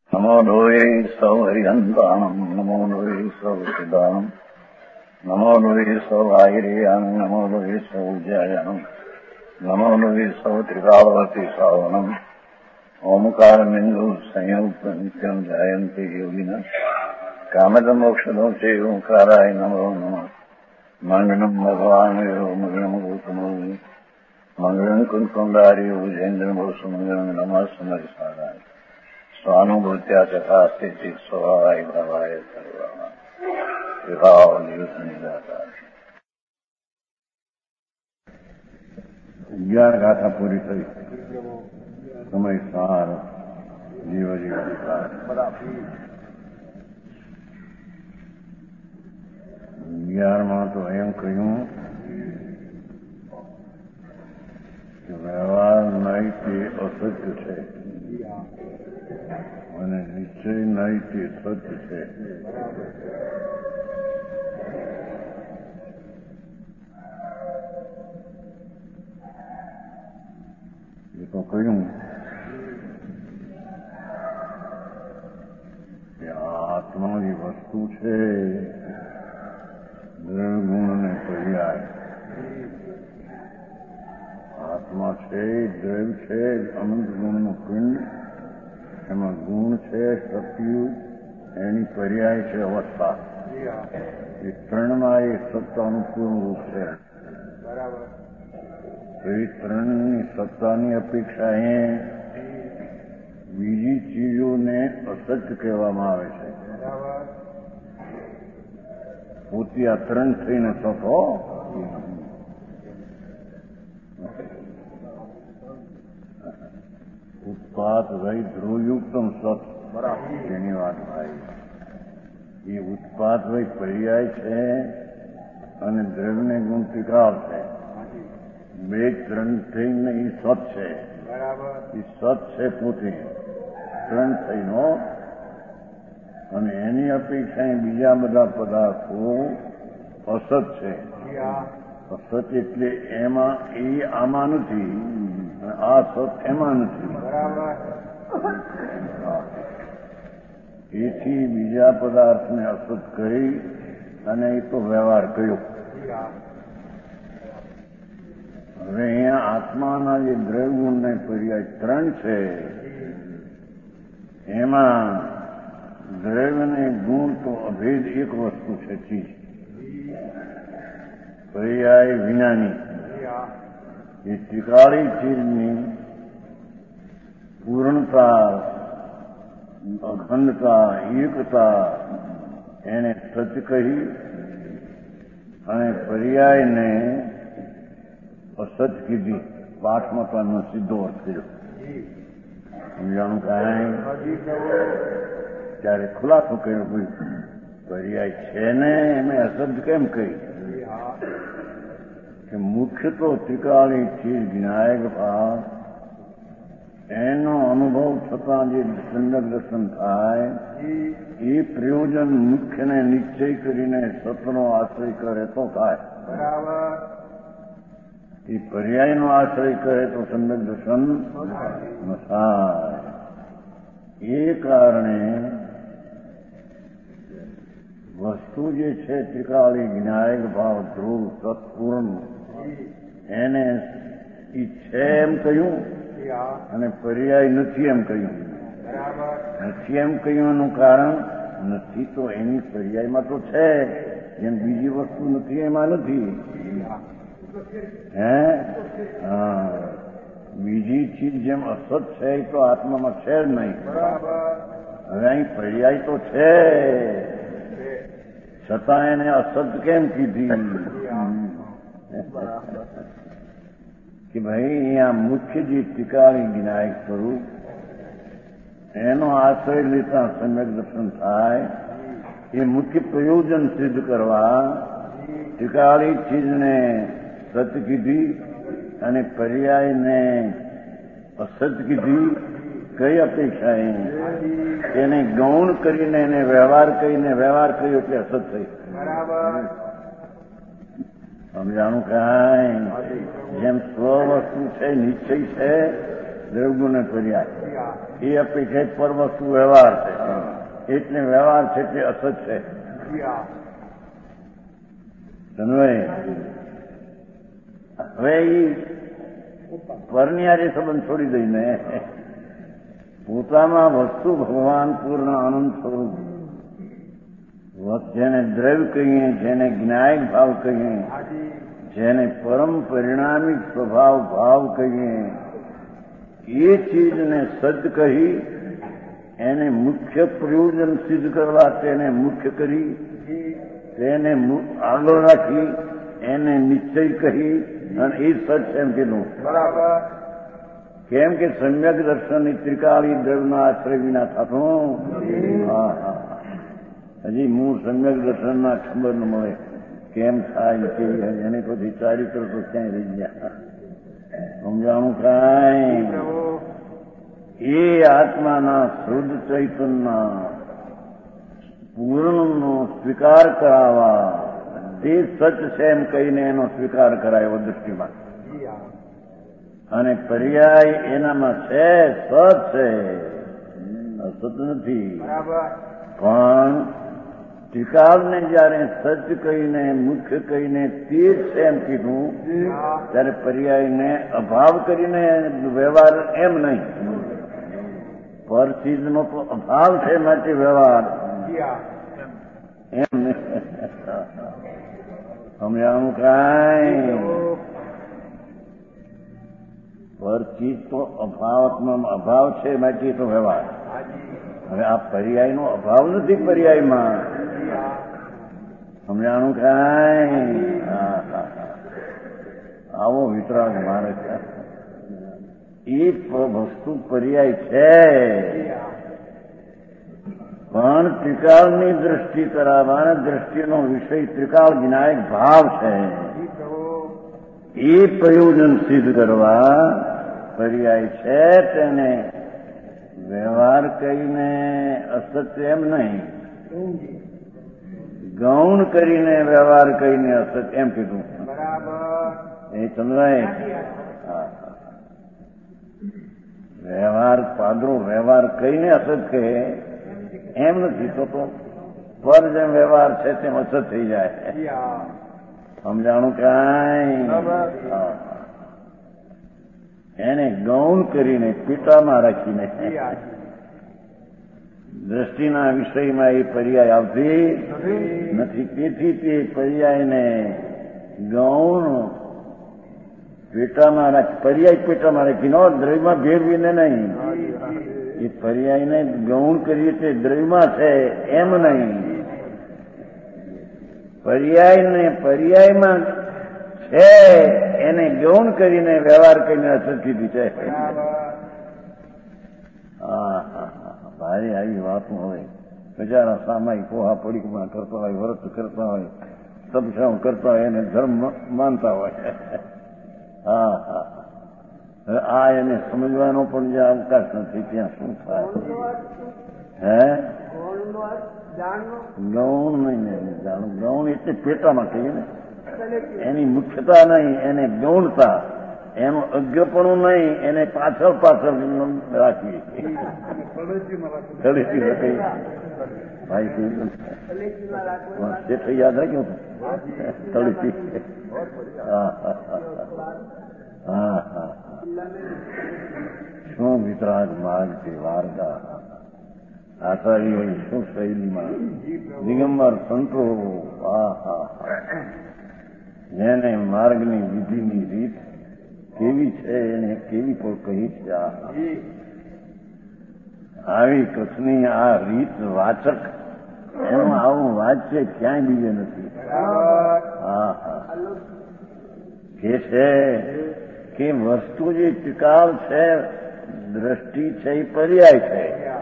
નમો લોહે સૌ હરિહંતાણમ નમો લોહે સૌ સિદ્ધાણમ નમો લોહે સૌ આયર્યાણમ નમો લોહે સૌ જયાણમ નમો લોહે સૌ ત્રિકાળવતી સાવનમ ઓમકાર બિંદુ સંયુક્ત નિત્યમ જાયંતી યોગિના કામદ મોક્ષદો છે ઓંકારાય નમો નમઃ મંગલમ ભગવાન મંગલમ ગૌતમો મંગલમ કુંકુંડાર્યો જૈન્દ્રમોષ મંગલમ નમઃ સમરિસારાય સ્વાનુભૂત્યા ચકાસ્તિ સ્વભાવાય ભાવાય સર્વમાં વિભાવ નિદાતા 11 ગાથા પૂરી થઈ. સમય સાર જીવ અધિકાર 11માં તો એમ કહ્યું કે વ્યવહાર નહીં તે અસત્ય છે અને નિશ્ચય નહીં તે સત્ય છે. એ તો કહ્યું કે આત્મા જે વસ્તુ છે દ્રવ્યગુણ ને પર્યાય. આત્મા છે, દ્રવ્ય છે, અનંત ગુણનું પિંડ, એમાં ગુણ છે, શક્તિ, એની પર્યાય છે અવસ્થા. એ ત્રણમાં એ સત્તાનું પૂર્ણ રૂપ છે. એ ત્રણની સત્તાની અપેક્ષા એ બીજી ચીજોને અસત્ય કહેવામાં આવે છે. પોતે આ ત્રણ થઈને સતો ઉત્પાદ રહી ધ્રુવયુક્તમ સત એની વાત ભાઈ. એ ઉત્પાદ વય પર્યાય છે અને દ્રવ્યને ગુણ ટીકાવ છે. બે ત્રણ થઈને એ સત છે. એ સત છે પોતે ત્રણ થઈનો, અને એની અપેક્ષા બીજા બધા પદાર્થો અસત છે. અસત એટલે એમાં એ આમાં નથી, આ સત એમાં નથી. એથી બીજા પદાર્થને અસત કહી અને એ તો વ્યવહાર કર્યો. હવે અહીંયા આત્માના જે દ્રવ્યગુણને પર્યાય ત્રણ છે, એમાં દ્રવ્ય ને ગુણ તો અભેદ એક વસ્તુ છે, ચીજ. પર્યાય વિનાની એ ત્રિકાળી ચીજની પૂર્ણતા, અખંડતા, એકતા એને સત્ય કહી અને પર્યાયને અસત કીધી. પાઠમાં તો એનો સીધો અર્થ કર્યો. સમજાણું કાંઈ ત્યારે ખુલાસો કર્યો ભાઈ પર્યાય છે ને એમે અસત કેમ કહી કે મુખ્ય તો ત્રિકાળી ચીજ વિનાયક ભાવ એનો અનુભવ થતા જે સંદર્ભ દર્શન થાય એ પ્રયોજન મુખ્યને નિશ્ચય કરીને સતનો આશ્રય કરે તો થાય. એ પર્યાયનો આશ્રય કરે તો સંદર્ભ દર્શન ન થાય. એ કારણે વસ્તુ જે છે ત્રિકાળી વિનાયક ભાવ ધ્રુવ સત્પૂર્ણ એને એ છે એમ કહ્યું અને પર્યાય નથી એમ કહ્યું. નથી એમ કહ્યું એનું કારણ નથી તો એની પર્યાયમાં તો છે, જેમ બીજી વસ્તુ નથી એમાં નથી. હે હા, બીજી ચીજ જેમ અસત છે એ તો આત્મામાં છે જ નહીં. હવે અહીં પર્યાય તો છે છતાં એને અસત કેમ કીધી કે ભાઈ અહીંયા મુખ્ય જે ત્રિકાળી વિનાયક સ્વરૂપ એનો આશ્રય લેતા સમ્યક દર્શન થાય. એ મુખ્ય પ્રયોજન સિદ્ધ કરવા ત્રિકાળી ચીજને સત્ય કીધી અને પર્યાયને અસત કીધી. કઈ અપેક્ષા એને ગૌણ કરીને એને વ્યવહાર કરીને વ્યવહાર કર્યો એટલે અસત થઈ. સમજાણું કાંઈ જેમ સ્વ વસ્તુ છે, નિશ્ચય છે, દ્રવ્યગુણ ને પર્યાય એ અપેક્ષિત પર વસ્તુ વ્યવહાર છે, એટલે વ્યવહાર છે તે અસત છે. હવે એ પરની આજે સંબંધ છોડી દઈને પોતામાં વસ્તુ ભગવાન પૂર્ણ આનંદ સ્વરૂપ, જેને દ્રવ્ય કહીએ, જેને જ્ઞાયક ભાવ કહીએ, જેને પરમ પરિણામિક સ્વભાવ ભાવ કહીએ, એ ચીજને સદ કહી એને મુખ્ય પ્રયોજન સિદ્ધ કરવા તેને મુખ્ય કરી, તેને આગળ રાખી એને નિશ્ચય કહી અને એ સત એમ કીધું. બરાબર. કેમ કે સમ્યક દર્શનની ત્રિકાળી દ્રવ્યના આશ્રય વિના થતું. હજી મૂળ સમ્યક દર્શનના ખબર ન મળે કેમ થાય કે એને પછી ચારિત્ર તો ક્યાંય રહી ગયા. સમજાણું કાંઈ એ આત્માના શુદ્ધ ચૈતન્યના પૂર્ણનો સ્વીકાર કરાવવા તે સચ છે એમ કહીને એનો સ્વીકાર કરાયો દૃષ્ટિમાં. અને પર્યાય એનામાં છે, સત છે, અસત નથી. પણ ત્રિકાળને જયારે સચ કહીને મુખ્ય કહીને તે જ છે એમ કીધું ત્યારે પર્યાયને અભાવ કરીને વ્યવહાર એમ નહીં, પર ચીજનો તો અભાવ છે માટે વ્યવહાર એમ નહીં. સમજાણું કાંઈ પર ચીજ તો અભાવ છે માટે તો વ્યવહાર. હવે આ પર્યાયનો અભાવ નથી પર્યાયમાં. સમજાણું કાંઈ આવો વિતરાગ મારે એ વસ્તુ પર્યાય છે, પણ ત્રિકાળની દ્રષ્ટિ કરાવવાના દ્રષ્ટિનો વિષય ત્રિકાળ વિનાયક ભાવ છે. એ પ્રયોજન સિદ્ધ કરવા પર્યાય છે, તેને વ્યવહાર કહીને અસત્ય એમ નહીં, ગૌણ કરીને વ્યવહાર કહીને અસત્ય એમ કીધું. એ સમજાય. વ્યવહાર પાદરો વ્યવહાર કહીને અસત કહે એમ નથી થતો. પર જેમ વ્યવહાર છે તેમ અસત થઈ જાય. સમજાણું કાંઈ એને ગૌણ કરીને પીટામાં રાખીને દ્રષ્ટિના વિષયમાં એ પર્યાય આવતી નથી. તેથી તે પર્યાયને ગૌણ પેટામાં રાખી, પર્યાય પેટામાં રાખીને દ્રવ્યમાં ભેળવીને નહીં. એ પર્યાયને ગૌણ કરીએ તે દ્રવ્યમાં છે એમ નહીં, પર્યાયને પર્યાયમાં છે એને ગૌણ કરીને વ્યવહાર કરીને અસર કીધી છે. ભારે આવી વાતો હોય. બજારા સામાયિક પોહા પડીકમાં કરતા હોય, વ્રત કરતા હોય, તપસ્યા કરતા હોય, એને ધર્મ માનતા હોય. આ એને સમજવાનો પણ જે અવકાશ નથી ત્યાં શું થાય? ગૌણ નહીં જાણું. ગૌણ એટલે પેટામાં કહીએ ને, એની મુખ્યતા નહીં, એને ગૌણતા, એનું અજ્ઞપણું નહીં, એને પાછળ રાખીએ. ભાઈ શેઠ યાદ રાખ્યું તળીથી. શું વિતરાગ માર્ગ છે વાર્તા આચાર્ય શું શૈલીમાં દિગંબર સંતો. જેને માર્ગની વિધિની રીત કેવી છે એને કેવી પણ કહી છે. આવી કચ્છની આ રીત વાચક એનું આવું વાંચે ક્યાંય બીજે નથી. કે છે કે વસ્તુ જે ત્રિકાળ છે, દ્રષ્ટિ છે એ પર્યાય છે,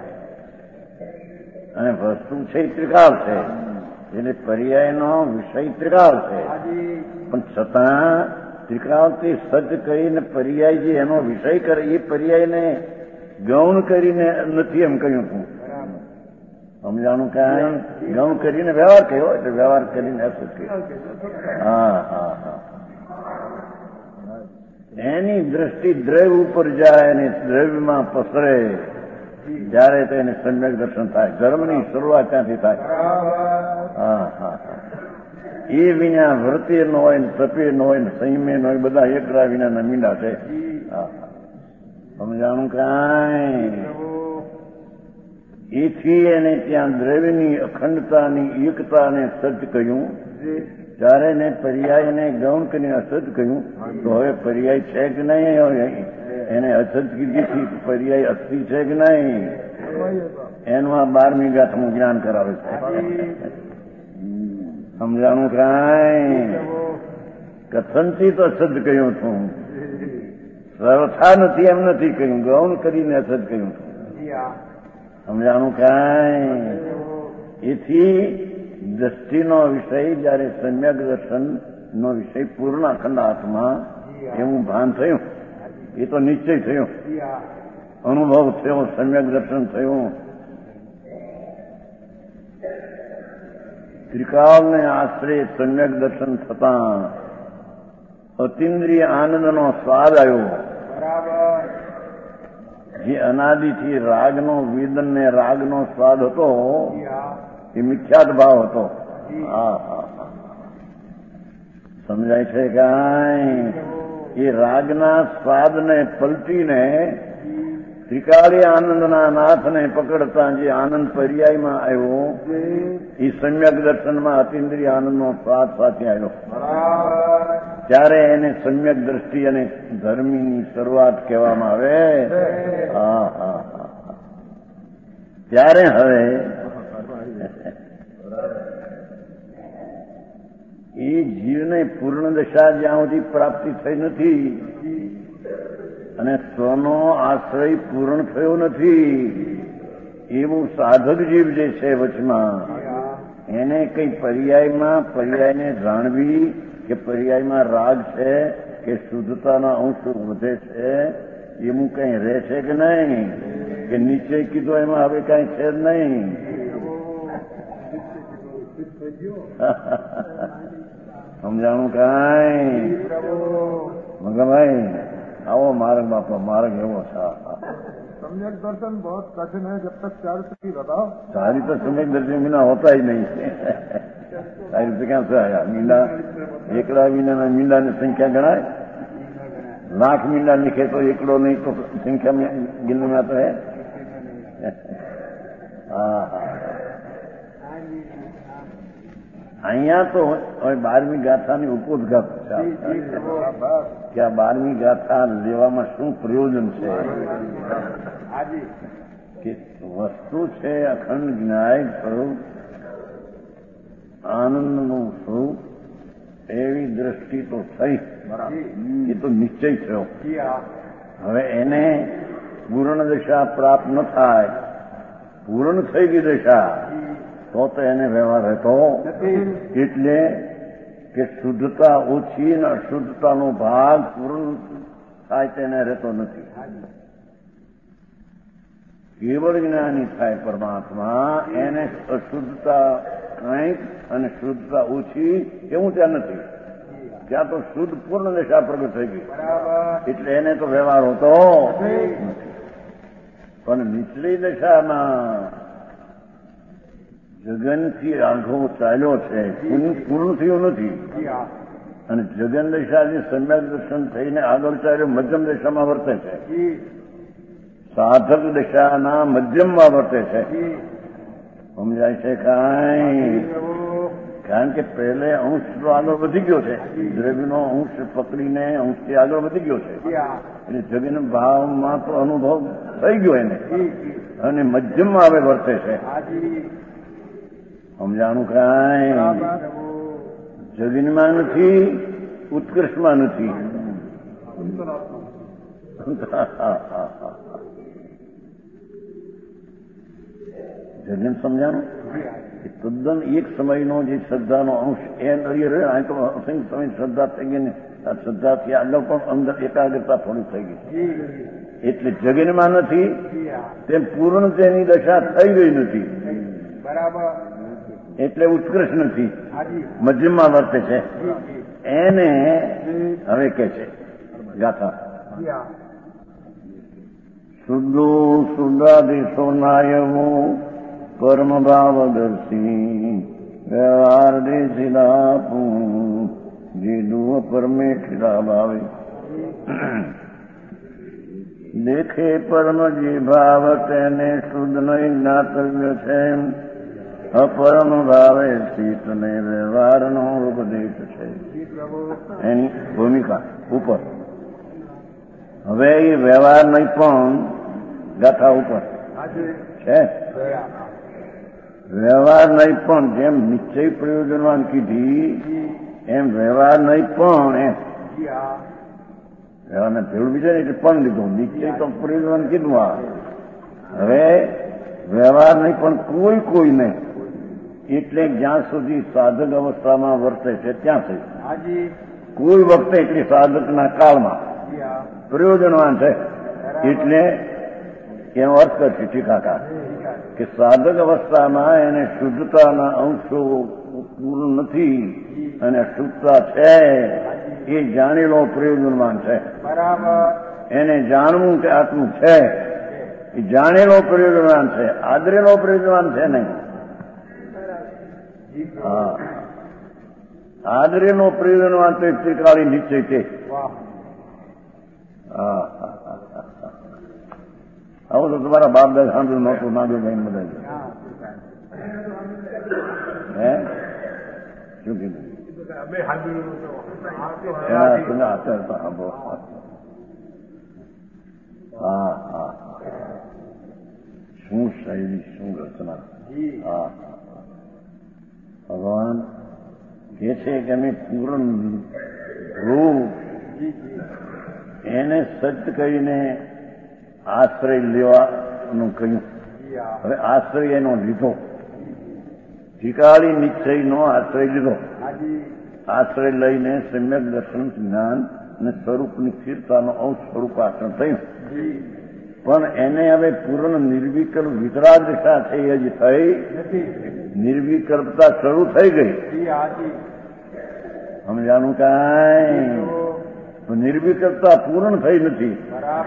અને વસ્તુ છે એ ત્રિકાળ છે, એટલે પર્યાયનો વિષય ત્રિકાળ છે. પણ છતાં ત્રિકાળથી સજ્જ કરીને પર્યાય જે એનો વિષય કરે એ પર્યાયને ગૌણ કરીને નથી એમ કહ્યું હતું. સમજાણું કાંઈ? ગૌણ કરીને વ્યવહાર કર્યો એટલે વ્યવહાર કરીને અસત કર્યો. એની દ્રષ્ટિ દ્રવ્ય ઉપર જાય અને દ્રવ્યમાં પસરે જ્યારે તેને સમ્યક દર્શન થાય. ધર્મની શરૂઆત ત્યાંથી થાય. હા હા હા. એ વિના વ્રતે ન હોય ને તપે ન હોય ને સંયમે ન હોય, બધા એકલા વિનાના મીંડા છે. સમજાણું કાંઈ? એથી એને ત્યાં દ્રવ્યની અખંડતાની એકતાને સજ કહ્યું. ત્યારે ને પર્યાયને ગૌણ કરીને અસજ કહ્યું. તો હવે પર્યાય છે કે નહીં? એને અસજ કીધી પર્યાય અસ્થિ છે કે નહીં? એનું આ 12મી ગાથાનું જ્ઞાન કરાવે છે. સમજાણું કાંઈ? કથનથી તો અસજ કહ્યું છું, સર્વથા નથી એમ નથી કહ્યું, ગૌણ કરીને અસજ કહ્યું છું. સમજાણું કાંઈ? એથી દ્રષ્ટિનો વિષય જયારે સમ્યક દર્શનનો વિષય પૂર્ણ અખંડ આત્મા એવું ભાન થયું, એ તો નિશ્ચય થયો, અનુભવ થયો, સમ્યક દર્શન થયું. ત્રિકાળને આશ્રય સમ્યક દર્શન થતાં અતિન્દ્રિય આનંદનો સ્વાદ આવ્યો. જે અનાદિથી રાગનો વેદન ને રાગનો સ્વાદ હતો એ મિથ્યાત ભાવ હતો. હા હા હા. સમજાય છે કાંઈ? એ રાગના સ્વાદને પલટીને ત્રિકાળી આનંદના નાથને પકડતા જે આનંદ પર્યાયમાં આવ્યો એ સમ્યક દર્શનમાં અતિન્દ્રિય આનંદનો સ્વાદ સાથે આવ્યો. ત્યારે એને સમ્યક દ્રષ્ટિ અને ધર્મીની શરૂઆત કહેવામાં આવે. હા હા હા. ત્યારે હવે એ જીવને પૂર્ણ દશા જ્યાં સુધી પ્રાપ્તિ થઈ નથી અને સ્વનો આશ્રય પૂર્ણ થયો નથી એવું સાધક જીવ જે છે વચમાં, એને કઈ પર્યાયને જાણવી કે પર્યાયમાં રાગ છે કે શુદ્ધતાનો અંશ વધે છે એવું કઈ રહે છે કે નહીં? કે નીચે કીધો એમાં હવે કઈ છે જ નહીં. સમજાણું કાંઈ? મગનભાઈ આવો માર્ગ બાપા, માર્ગ એવો છે. सम्यक दर्शन बहुत कठिन है जब तक चारित्र बताओ. सारी तो सम्यक दर्शन बिना होता ही नहीं. सारी तो क्या से आया? मींडा एकड़ा मींडा, मींडा ने संख्या गणाए, लाख मींडा लिखे तो एकड़ो नहीं तो संख्या में गिनने में आता है. हाँ हाँ. અહીંયા તો હવે 12મી ગાથાની ઉપોદ્ઘાત છે કે આ 12મી ગાથા લેવામાં શું પ્રયોજન છે? કે વસ્તુ છે અખંડ જ્ઞાયક સ્વરૂપ, આનંદનું સ્વરૂપ, એવી દ્રષ્ટિ તો થઈ, એ તો નિશ્ચય થયો. હવે એને પૂર્ણ દશા પ્રાપ્ત ન થાય, પૂર્ણ થઈ ગઈ દશા તો એને વ્યવહાર રહેતો એટલે કે શુદ્ધતા ઓછી અને અશુદ્ધતાનો ભાગ પૂર્ણ થાય તેને રહેતો નથી. કેવળ જ્ઞાની થાય પરમાત્મા, એને અશુદ્ધતા કંઈક અને શુદ્ધતા ઓછી એવું ત્યાં નથી. ત્યાં તો શુદ્ધ પૂર્ણ દશા પ્રગટ થઈ ગઈ એટલે એને તો વ્યવહાર હોતો નથી. પણ નીચલી દશામાં જગનથી આઘો ચાલ્યો છે, પૂર્ણ થયું નથી. અને જગન દશાથી સમ્યક દર્શન થઈને આગળ ચાલ્યો મધ્યમ દશામાં વર્તે છે, સાધક દશાના મધ્યમમાં વર્તે છે. સમજાય છે કાંઈ? કારણ કે પહેલે અંશ તો આગળ વધી ગયો છે, દ્રવ્યનો અંશ પકડીને અંશથી આગળ વધી ગયો છે એટલે જગન ભાવમાં તો અનુભવ થઈ ગયો એને, અને મધ્યમમાં હવે વર્તે છે. સમજાણું કાંઈ? જગનમાં નથી, ઉત્કર્ષમાં નથી. જગન સમજાણું? તદ્દન એક સમયનો જે શ્રદ્ધાનો અંશ એ રહ્યો, અહીં તો અસંખ્ય સમય શ્રદ્ધા થઈ ગઈ ને આ શ્રદ્ધાથી આગળ પણ અંદર એકાગ્રતા થોડી થઈ ગઈ એટલે જગનમાં નથી, તેમ પૂર્ણ તેની દશા થઈ ગઈ નથી. બરાબર. એટલે ઉત્કૃષ્ટ નથી, મધ્યમમાં વર્તે છે. એને હવે કે છે ગાથા જી હા શુદ્ધો શુદ્ધાદિશો નાયવો પરમ ભાવદર્શી વ્યવહાર દેશિલાપું જીડું પરમેઠિલા ભાવે દેખે પરમ જે ભાવ તેને શુદ્ધ નહીં જ્ઞાતવ્ય છે અપરમ ભાવે સ્થિતને વ્યવહારનો ઉપદેશ છે. એની ભૂમિકા ઉપર હવે એ વ્યવહાર નહીં પણ ગાથા ઉપર છે. વ્યવહાર નહીં પણ જેમ નિશ્ચય પ્રયોજનવાન કીધી એમ વ્યવહાર નહીં પણ એમ વ્યવહારને ભેળું બીજા એટલે પણ લીધું નિશ્ચય તો પ્રયોજનવાન કીધું. આ હવે વ્યવહાર નહીં પણ કોઈ નહીં એટલે જ્યાં સુધી સાધક અવસ્થામાં વર્તે છે ત્યાં સુધી કોઈ વખતે એટલે સાધકના કાળમાં પ્રયોજનવાન છે એટલે એનો અર્થ છે ટીકાકાર કે સાધક અવસ્થામાં એને શુદ્ધતાના અંશો પૂર્ણ નથી અને શુદ્ધતા છે એ જાણેલો પ્રયોજનવાન છે. એને જાણવું કે આટલું છે એ જાણેલો પ્રયોજનવાન છે, આદરેલો પ્રયોજનવાન છે નહીં. હા આદરેનો પ્રયોજનવાન તો એક ત્રિકાળી નિશ્ચય છે. આવું તો તમારા બાપ દાદા સાંભળ્યું નહોતું નાગુ ભાઈ બધા હે શું કીધું હા હા શું શૈલી શું રચના. હા ભગવાન કે છે કે અમે પૂર્ણ રૂપ એને સત્ય કહીને આશ્રય લેવાનું કહ્યું. હવે આશ્રય એનો લીધો, ઠીકાળી નિશ્ચયનો આશ્રય લીધો. આશ્રય લઈને સમ્યક દર્શન જ્ઞાન અને સ્વરૂપની સ્થિરતાનો અંશ સ્વરૂપ આચરણ થયું. પણ એને હવે પૂર્ણ નિર્વિકલ્પ વિતરાદશા છે એ જ થઈ નિર્વિકલ્પતા શરૂ થઈ ગઈ. સમજાનું કાંઈ નિર્વિકલ્પતા પૂર્ણ થઈ નથી.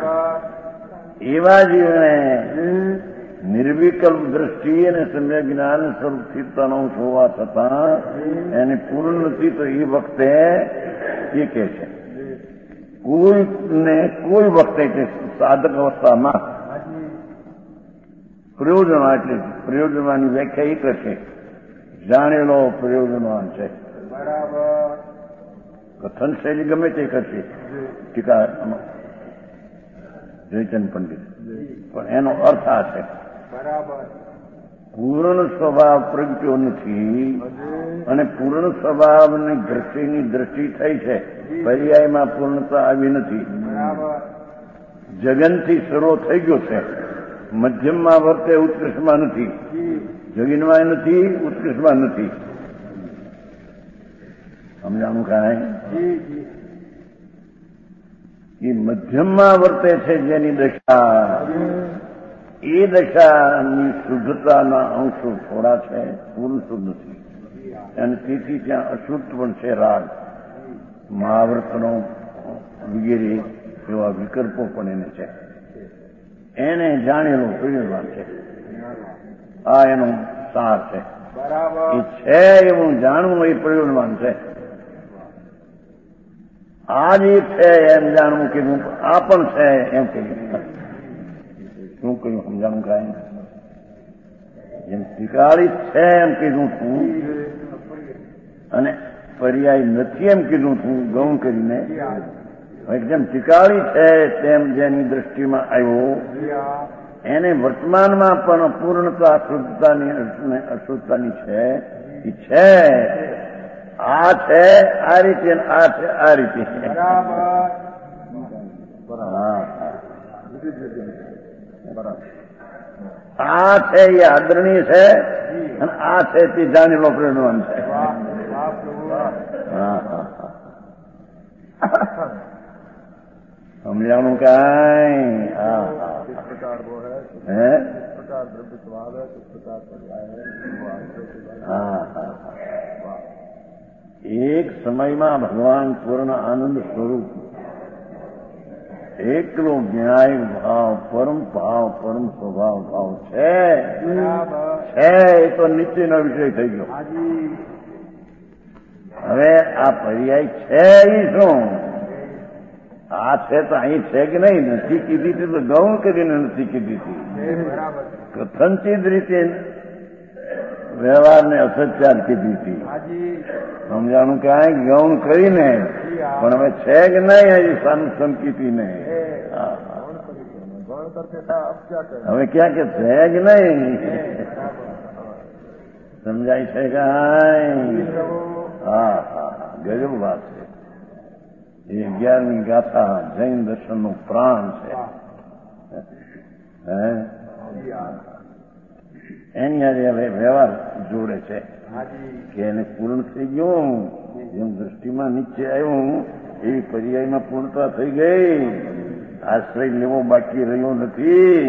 એવા જીવને નિર્વિકલ્પ દ્રષ્ટિ અને સમ્યક જ્ઞાન સ્વરૂપ સ્થિરતાનો અંશ હોવા છતાં એને પૂર્ણ નથી. તો એ વખતે એ કે છે કોઈ વખતે કે સાધક અવસ્થામાં પ્રયોજનવાન એટલે પ્રયોજનવાની વ્યાખ્યા એક છે જાણેલો પ્રયોજનવાન છે. કથન શૈલી ગમે તે કરશે ટીકા જયચંદ પંડિત, પણ એનો અર્થ આ છે પૂર્ણ સ્વભાવ પ્રગટ્યો નથી અને પૂર્ણ સ્વભાવની દ્રષ્ટિ થઈ છે. પર્યાયમાં પૂર્ણતા આવી નથી. જગનથી શરૂ થઈ ગયો છે. મધ્યમમાં વર્તે ઉત્કૃષ્ટમાં નથી, જગીનમાં નથી, ઉત્કૃષ્ટમાં નથી. સમજાણું કાંઈ એ મધ્યમમાં વર્તે છે જેની દશા એ દશાની શુદ્ધતાના અંશો થોડા છે, પૂર્ણ શુદ્ધ નથી. અને તેથી ત્યાં અશુદ્ધ પણ છે. રાગ મહાવ્રતનો વગેરે એવા વિકલ્પો પણ એને છે. એને જાણેલો પ્રયોજનવાન છે. આ એનો સાર છે. એ છે એવું જાણવું એ પ્રયોજનવાન છે. આ જે છે એમ જાણવું કીધું, આ પણ છે એમ કહ્યું. શું કહ્યું સમજાણું કાંઈ? જેમ ઠીકાળી છે એમ કીધું છું અને પર્યાય નથી એમ કીધું છું ગૌણ કરીને. જેમ ઠીકાળી છે તેમ જેની દ્રષ્ટિમાં આવ્યો એને વર્તમાનમાં પણ પૂર્ણતા શુદ્ધતાની અને અશુદ્ધતાની છે. એ છે આ છે આ રીતે, આ છે આ રીતે. આ છે એ આદરણીય છે અને આ છે તે જાણેલો પ્રયોજનવાન છે. સમજાણું કાંઈ? એક સમયમાં ભગવાન પૂર્ણ આનંદ સ્વરૂપ એકલો ન્યાય ભાવ, પરમ ભાવ, પરમ સ્વભાવ ભાવ છે. એ તો નીચેનો વિષય થઈ ગયો. હવે આ પર્યાય છે એ શું? આ છે તો અહીં છે કે નહીં? નથી કીધી હતી તો ગૌણ કરીને નથી કીધી હતી. કથનચિત રીતે વ્યવહારને અસત્યાર કીધી હતી. સમજાણું કે આ ગૌણ કરીને પણ હવે છે કે નહીં હજી સંકીતી નહીં. હવે ક્યાં કે છે કે નહીં? સમજાય છે કે હા હા ગજબ વાત છે. એ 11મી ગાથા જૈન દર્શનનું પ્રાણ છે. એની આજે હવે વ્યવહાર જોડે છે કે એને પૂર્ણ થઈ ગયું. જેમ દ્રષ્ટિમાં નીચે આવ્યું એવી પર્યાયમાં પૂર્ણતા થઈ ગઈ. આશ્રય લેવો બાકી રહ્યો નથી.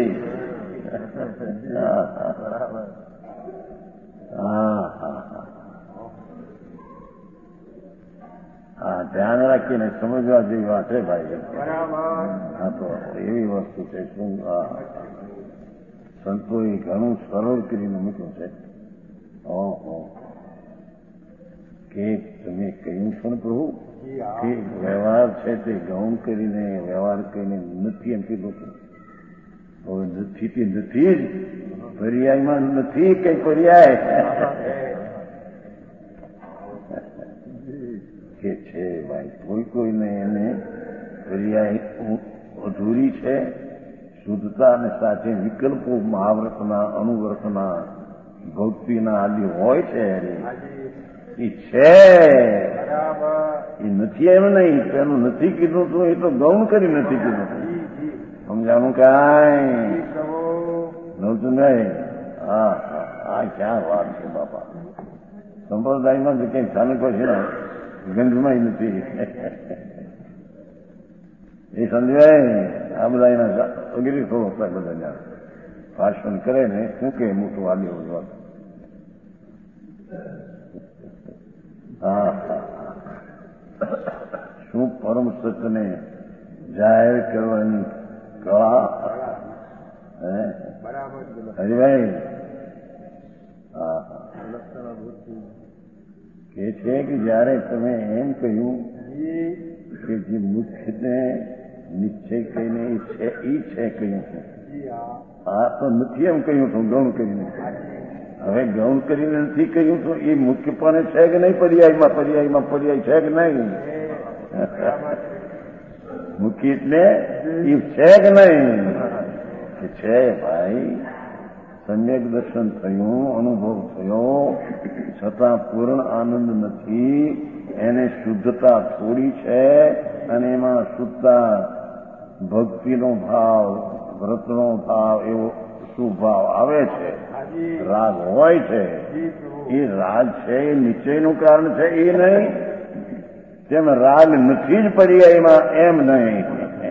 હા ધ્યાન રાખીને સમજવા જેવી વાત છે ભાઈ. હા તો એવી વસ્તુ છે. શું સંતોએ ઘણું સરળ કરીને મૂક્યું છે. ઓહો કે તમે કહ્યું છો ને પ્રભુ કે વ્યવહાર છે તે ગૌણ કરીને વ્યવહાર કરીને નથી એમ કીધું. હવે નથી તે નથી જ. પર્યાયમાં નથી કઈ પર્યાય કે છે ભાઈ. કોઈને એને પર્યાય અધૂરી છે. શુદ્ધતા અને સાથે વિકલ્પો મહાવ્રતના, અનુવ્રતના, ભક્તિના આદિ હોય છે. એ છે એ નથી એમ નહીં. એનું નથી કીધું તો એ તો ગૌણ કરી નથી કીધું. સમજાણું કાંઈ નહોતું નહીં. હા હા આ ક્યાં વાત છે બાપા. સંપ્રદાયમાં જે કંઈ ચાલુ પછી ને ગંધમાં નથી. એ સમજાય આ બધા એના વગેરે થોડો બધા ભાષણ કરે ને શું કે મોટું આલ્યો વાત. હા શું પરમ સત્યને જાહેર કરવાની કળા. હરિભાઈ હા કે છે કે જયારે તમે એમ કહ્યું કે જે મુખ્યને નિશ્ચય કહીને એ છે કહ્યું છું. આ તો નથી એમ કહ્યું છું ગૌણ કરીને. હવે ગૌણ કરીને નથી કહ્યું તો એ મુખ્યપણે છે કે નહીં? પર્યાયમાં પર્યાય છે કે નહીં? મુખ્ય એટલે એ છે કે નહીં? છે ભાઈ. સમ્યક દર્શન થયું, અનુભવ થયો, છતાં પૂર્ણ આનંદ નથી. એને શુદ્ધતા થોડી છે અને એમાં શુદ્ધતા ભક્તિનો ભાવ, વ્રતનો ભાવ એવો શું ભાવ આવે છે. રાગ હોય છે. એ રાગ છે એ નિશ્ચયનું કારણ છે એ નહીં. તેમ રાગ નથી જ પર્યાયમાં એમ નહીં.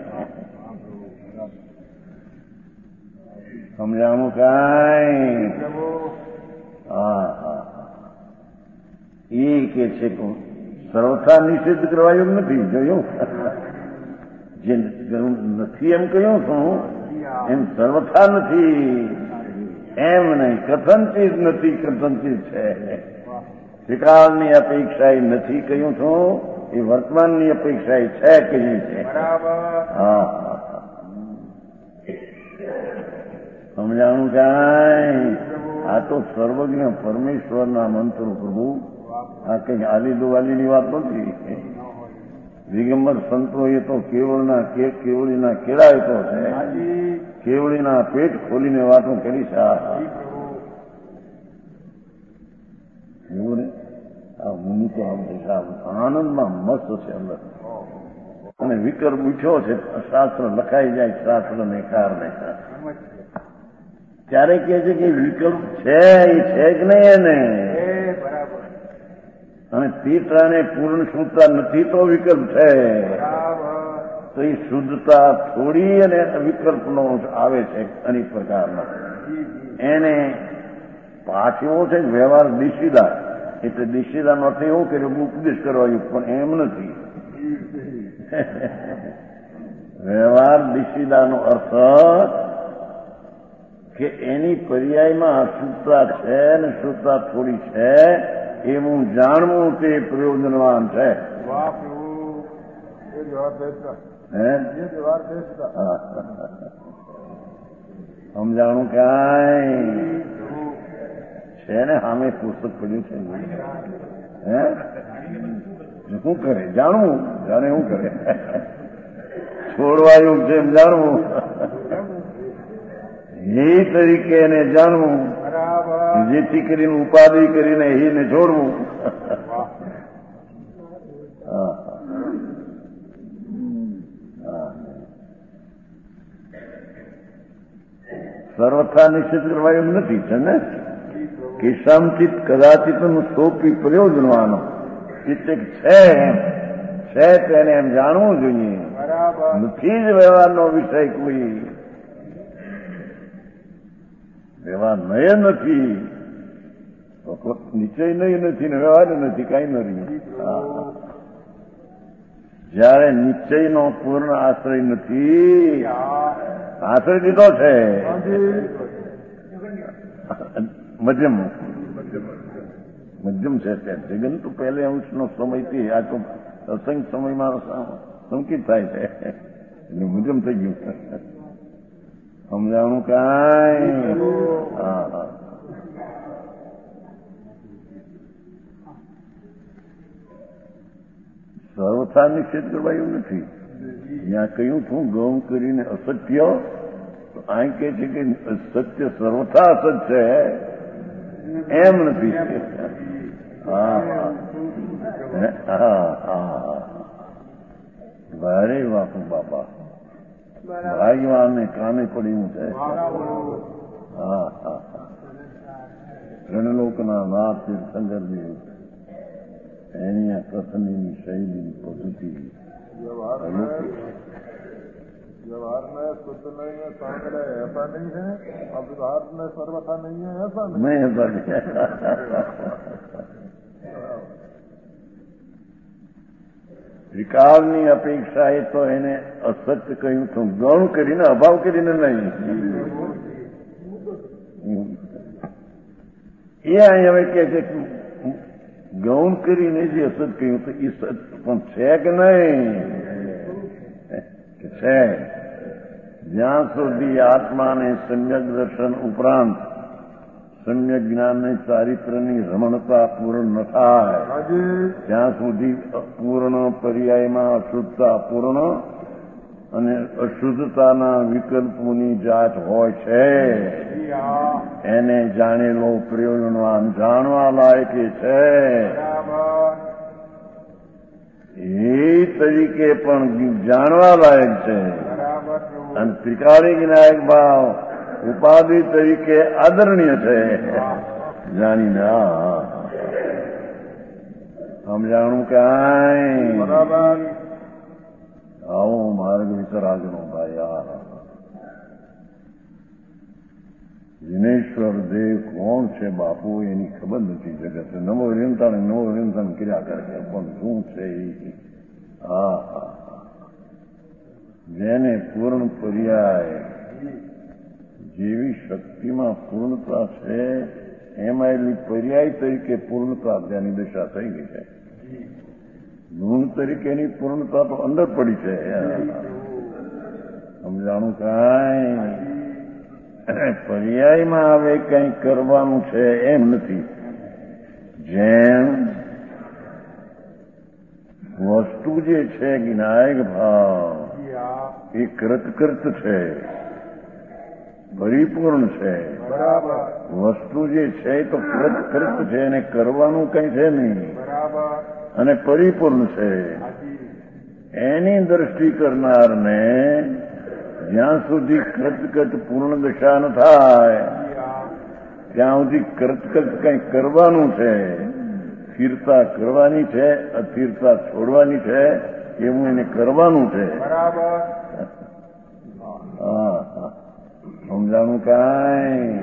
સમજાણું કાંઈ? હા હા એ કે છે સર્વથા નિષેધ કરવા યોગ નથી. જોયું જે નથી એમ કહ્યું છું એમ સર્વથા નથી એમ નહીં. કથનચિત નથી, કથનચિત છે. ત્રિકાળની અપેક્ષા એ નથી કહ્યું છું. એ વર્તમાનની અપેક્ષા એ છે કહ્યું છે. હા સમજાણું કાંઈ? આ તો સર્વજ્ઞ પરમેશ્વરના મંત્રો પ્રભુ. આ કઈ આલી દુવાલીની વાત નથી. દિગંબર સંતો એ તો કેવળીના કેળા તો છે. કેવળીના પેટ ખોલીને વાતો કરી છે. એવું ને આ મુનિ તો આનંદમાં મસ્ત છે અંદર. અને વિકલ્પ ઉઠ્યો છે. શાસ્ત્ર લખાઈ જાય શાસ્ત્રને કારણે ત્યારે કહે છે કે વિકલ્પ છે એ છે કે નહીં એને. અને તીર્થાને પૂર્ણ શુદ્ધતા નથી તો વિકલ્પ છે. તો એ શુદ્ધતા થોડી અને વિકલ્પનો આવે છે અનેક પ્રકારનો. એને પાછો છે વ્યવહાર દિશીદાર. એટલે દિશીદારનો અર્થ એવું કર્યું ઉપદેશ કરવાયું પણ એમ નથી. વ્યવહાર દિશિદાનો અર્થ કે એની પર્યાયમાં અશુદ્ધતા છે ને શુદ્ધતા થોડી છે એવું જાણવું તે પ્રયોજનવાન છે. વાહ પ્રભુ, એ વ્યવહાર બેસતા, હે એ વ્યવહાર બેસતા. સમજાણું કાંઈ છે ને સામે પુસ્તક પડ્યું છે. હે શું કરે? જાણવું, જાણે શું કરે? છોડવાયું છે એમ જાણવું, એ તરીકે એને જાણવું, જેથી કરીને ઉપાધિ કરીને એને છોડવું. સર્વથા નિશ્ચિત કરવા એમ નથી છે ને. કિસામચિત કદાચિત સોપી પ્રયોજનવાનો ચિત્ત છે તેને એમ જાણવું જોઈએ. નથી જ વ્યવહારનો વિષય કોઈ, વ્યવહાર નય નથી, નિશ્ચય નહીં નથી ને વ્યવહાર નથી, કઈ ન રહ્યું. જયારે નિશ્ચયનો પૂર્ણ આશ્રય નથી, આશ્રય દીધો છે મધ્યમ છે. ત્યાં જગન તો પહેલે અંશનો સમયથી આ તો અસંગ સમયમાં સંકિત થાય છે એટલે મધ્યમ થઈ ગયું. સમજાવણું કાંઈ? હા. સર્વથા નિશ્ચિત કરવા એવું નથી. ત્યાં કહ્યું છું ગૌણ કરીને અસત્ય, તો અહીં કહે છે કે સત્ય સર્વથા અસત છે એમ નથી. ભારે વાપુ બાપા, ભાગ્યવાનને કામે પડ્યું છે. ત્રણલોકના નાથ તીર્થંકરજી એની આ કથનની શૈલીની પદ્ધતિ व्यवहार में शुद्ध नहीं है, सांगड़ है, ऐसा नहीं है. अब व्यवहार में सर्वथा नहीं है, ऐसा नहीं. नहीं ऐसा नहीं. વિકારની અપેક્ષા એ તો એને અસત્ય કહ્યું તો ગૌણ કરીને અભાવ કરીને નહીં. એ અહીં હવે કે છે ગૌણ કરીને જે અસત કહ્યું તો એ સત પણ છે કે નહીં? છે. જ્યાં સુધી આત્માને સમ્યક દર્શન ઉપરાંત સમ્યક જ્ઞાનને ચારિત્રની રમણતા પૂર્ણ ન થાય ત્યાં સુધી પૂર્ણ પર્યાયમાં અશુદ્ધતા પૂર્ણ અને અશુદ્ધતાના વિકલ્પોની જાત હોય છે. એને જાણેલો પ્રયોજનવાન જાણવા લાયક છે. એ તરીકે પણ જાણવા લાયક છે. અને ત્રિકાળી વિનાયક ભાવ ઉપાધિ તરીકે આદરણીય છે. જાણીને સમજાણું કાંઈ? આવો માર્ગ વિતરાગનો ભાઈ. દિનેશ્વર દેવ કોણ છે બાપુ એની ખબર નથી જગત. નવો નિરંતર કર્યા કરે છે પણ શું છે એ? જેને પૂર્ણ પર્યાય જેવી શક્તિમાં પૂર્ણતા છે એમાં એની પર્યાય તરીકે પૂર્ણતા ત્યાંની દશા થઈ ગઈ છે. ગુણ તરીકેની પૂર્ણતા તો અંદર પડી છે. સમજાણું કાંઈ? પર્યાયમાં હવે કંઈ કરવાનું છે એમ નથી. જેમ વસ્તુ જે છે જ્ઞાયક ભાવ એ કૃતકૃત છે, પરિપૂર્ણ છે. વસ્તુ જે છે એ તો કૃતકૃત છે એને કરવાનું કંઈ છે નહીં અને પરિપૂર્ણ છે. એની દ્રષ્ટિ કરનારને જ્યાં સુધી કૃતકૃત પૂર્ણ દશા ન થાય ત્યાં સુધી કૃતકૃત કંઈ કરવાનું છે. સ્થિરતા કરવાની છે, અસ્થિરતા છોડવાની છે, એવું એને કરવાનું છે. સમજાણું કાંઈ?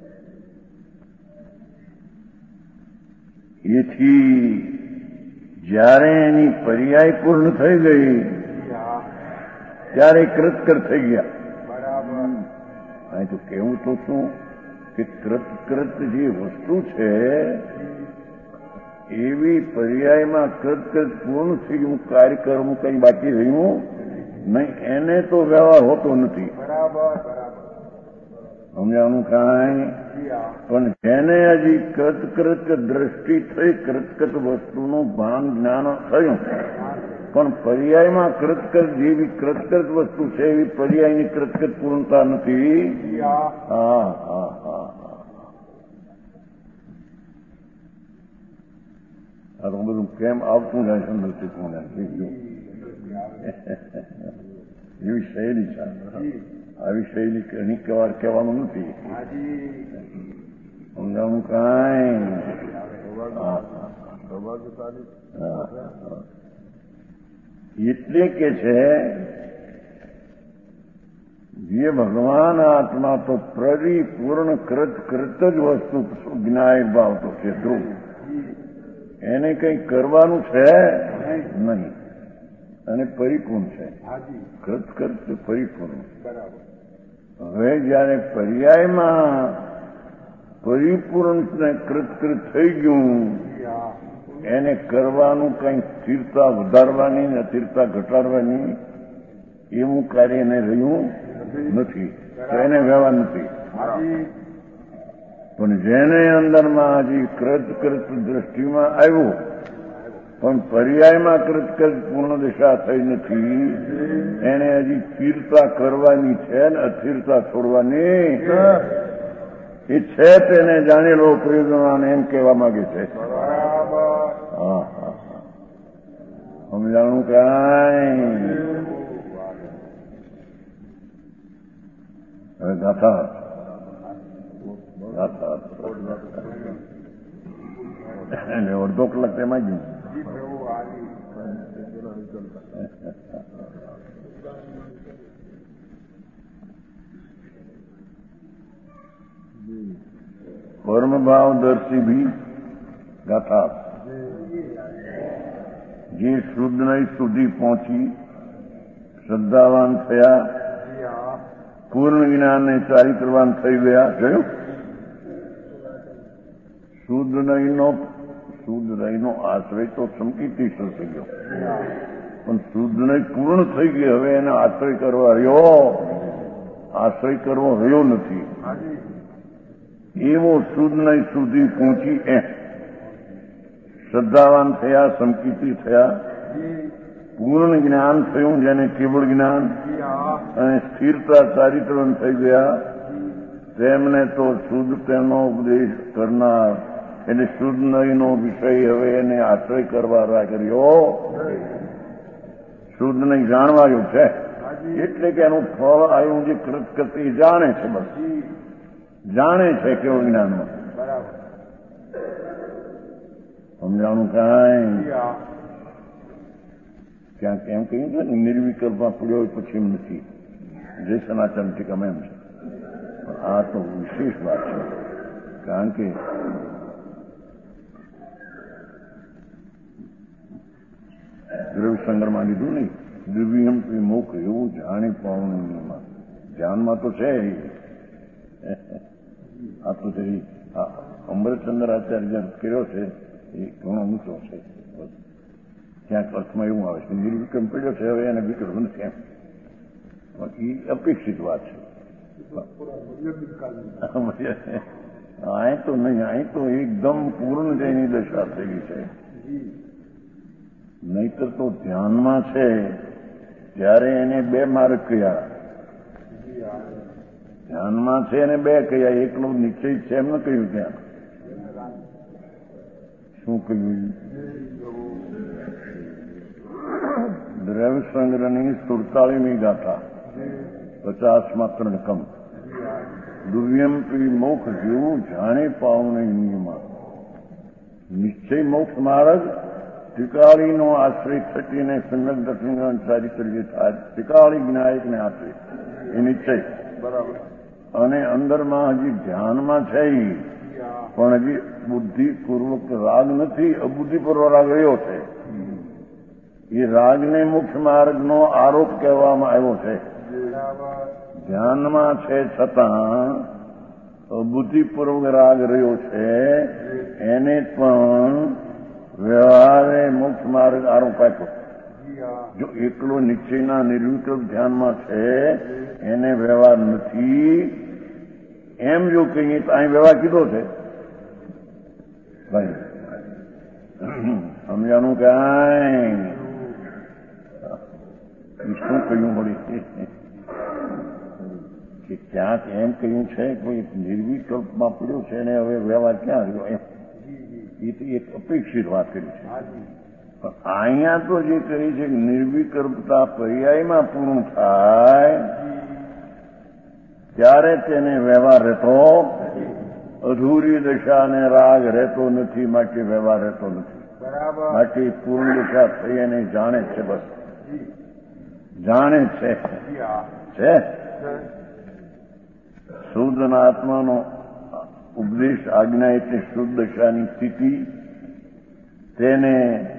એથી જ્યારે એની પર્યાય પૂર્ણ થઈ ગઈ ત્યારે કૃતકૃત થઈ ગયા. અહીં તો કેવું તો શું કે કૃતકૃત જે વસ્તુ છે એવી પર્યાયમાં કૃતકૃત પૂર્ણ થઈ ગયું, કાર્ય કર્મ કઈ બાકી રહ્યું નહીં, એને તો વ્યવહાર હોતો નથી. સમજાવવાનું કાંઈ? પણ જેને હજી કૃતકૃત દ્રષ્ટિ થઈ, કૃતકૃત વસ્તુનું ભાન જ્ઞાન થયું, પણ પર્યાયમાં કૃતકૃત જેવી કૃતકૃત વસ્તુ છે એવી પર્યાયની કૃતકૃત પૂર્ણતા નથી. હા હા હા આ તો બધું કેમ આવતું જાય છે નૃત્યમાં એવી શૈલી છે. આવી શૈલી ઘણી વાર કહેવાનું નથી. સમજાવવાનું કાંઈ? એટલે કે છે જે ભગવાન આત્મા તો પરિપૂર્ણ કૃત જ વસ્તુ જ્ઞાય ભાવ તો છે ધ્રુવ, એને કંઈ કરવાનું છે નહીં અને પરિપૂર્ણ છે. કૃત પરિપૂર્ણ. હવે જયારે પર્યાયમાં પરિપૂર્ણ ને કૃતકૃત થઈ ગયું, એને કરવાનું કંઈ સ્થિરતા વધારવાની ને અસ્થિરતા ઘટાડવાની એવું કાર્ય એને રહ્યું નથી, તો એને વ્યવહાર નથી. પણ જેને અંદરમાં હજી કૃતકૃત દ્રષ્ટિમાં આવ્યું પણ પર્યાયમાં કૃતકૃત પૂર્ણ દિશા થઈ નથી, એને હજી સ્થિરતા કરવાની છે ને અસ્થિરતા છોડવાની એ છે. તેને જાણેલો પ્રયોજન એમ કહેવા માંગે છે. હા હા સમજાણું કાંઈ? હવે ગાથા એટલે અડધો કલાક તેમાં જ કર્મભાવદર્શી ભી ગાથા જે શુદ્ધ નહીં સુધી પહોંચી શ્રદ્ધાવાન થયા, પૂર્ણ જ્ઞાનને ચારિત્રવાન થઈ ગયા. જોયું? શુદ્ધ નહીંનો આશ્રય તો સંકિતી થઈ ગયો, પણ શુદ્ધ નહીં પૂર્ણ થઈ ગઈ. હવે એને આશ્રય કરવો રહ્યો નથી. એવો શુદ્ધ નહીં સુધી પહોંચી એમ શ્રદ્ધાવાન થયા, સંકિતી થયા, પૂર્ણ જ્ઞાન થયું જેને કેવળ જ્ઞાન, અને સ્થિરતા ચારિત્રવાન થઈ ગયા. તેમને તો શુદ્ધ તેનો ઉપદેશ કરનાર એટલે શુદ્ધ નહીંનો વિષય હવે એને આશ્રય કરવા કર્યો. શુદ્ધ નહીં જાણવાયું છે એટલે કે એનું ફળ આવ્યું જે કૃતકૃતિ જાણે છે, બસ જાણે છે કેવું જ્ઞાનમાં. સમજાણું કાંઈ? ક્યાંક એમ કહ્યું છે ને નિર્વિકલ્પમાં પડ્યો હોય પછી એમ નથી. જય સનાતન ટીકામાં એમ છે. આ તો વિશેષ વાત છે, કારણ કે દ્રવ્ય સંગ્રહમાં લીધું નહીં, દ્રવ્યમ મુખ એવું જાણી પાવનમાં ધ્યાનમાં તો છે. આ તો છે અમૃતચંદ્ર આચાર્ય કર્યો છે એ ઘણો ઊંચો છે. ક્યાંક અર્થમાં એવું આવે છે નિર્વિક્રમ પડ્યો છે, હવે એને વિક્રમ નથી એમ. એ અપેક્ષિત વાત છે. અહીં તો નહીં, અહીં તો એકદમ પૂર્ણ જેની દશા થઈ છે. નહીતર તો ધ્યાનમાં છે ત્યારે એને બે માર્ગ કહ્યા. ધ્યાનમાં છે એને બે કહ્યા, એકલો નિશ્ચય છે એમ ન કહ્યું. ત્યાં શું કહ્યું? દ્રવ્ય સંગ્રહની 47મી ગાથા 50 ત્રણકમ. દુર્યમ પી મોક્ષ જેવું જાણે પાવને નિયમા. નિશ્ચય મોક્ષ માર્ગ ત્રિકાળીનો આશ્રય થતીને સંગત દર્શન ચારિત્ર જે થાય, ત્રિકાળી જ્ઞાયકને આશ્રય એ નિશ્ચય. અને અંદરમાં હજી ધ્યાનમાં છે પણ હજી બુદ્ધિપૂર્વક રાગ નથી, અબુદ્ધિપૂર્વક રાગ રહ્યો છે. એ રાગને મુખ્ય માર્ગનો આરોપ કહેવામાં આવ્યો છે. ધ્યાનમાં છે છતાં અબુદ્ધિપૂર્વક રાગ રહ્યો છે, એને પણ વ્યવહારે મુખ્ય માર્ગ આરોપ આપ્યો. જો એકલો નિશ્ચયના નિર્વિકલ્પ ધ્યાનમાં છે, એને વ્યવહાર નથી એમ જો કહીએ તો અહીં વ્યવહાર કીધો છે. ભાઈ સમજાનું કાંઈ શું કહ્યું વળી કે ક્યાંક એમ કહ્યું છે કે નિર્વિકલ્પમાં પડ્યો છે અને હવે વ્યવહાર ક્યાં રહ્યો એમ. એ તો એક અપેક્ષિત વાત કરી છે. પણ અહીંયા તો જે કરી છે કે નિર્વિકલ્પતા પર્યાયમાં પૂર્ણ થાય ત્યારે તેને વ્યવહાર રહેતો, અધૂરી દશા અને રાગ રહેતો નથી, માટે વ્યવહાર રહેતો નથી. માટે પૂર્ણ દશા થઈ એને જાણે છે, બસ જાણે છે. શુદ્ધ આત્માનો ઉપદેશ આજ્ઞા એટલે શુદ્ધ દશાની સ્થિતિ, તેને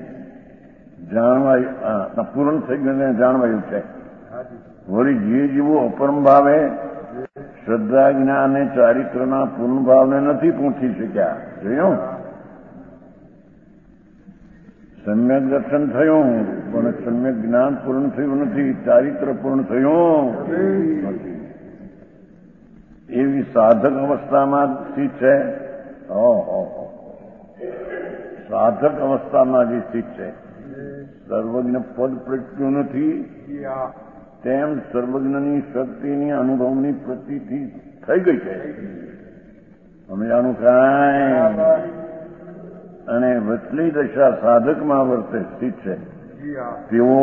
જાણવા પૂર્ણ થઈ ગયું જાણવાયું છે. વળી જે જીવો અપરમ ભાવે શ્રદ્ધા જ્ઞાન અને ચારિત્રના પૂર્ણ ભાવને નથી પહોંચી શક્યા. જોયું, સમ્યક દર્શન થયું પણ સમ્યક જ્ઞાન પૂર્ણ થયું નથી, ચારિત્ર પૂર્ણ થયું નથી. એવી સાધક અવસ્થામાં સ્થિત છે. સાધક અવસ્થામાં જે સ્થિત છે, સર્વજ્ઞ પદ પ્રગટ્યું નથી, તેમ સર્વજ્ઞની શક્તિની અનુભવની પ્રતીતિ થઈ ગઈ છે. સમજાણું કાંઈ? અને વચલી દશા સાધકમાં વર્તે સ્થિત છે. તેઓ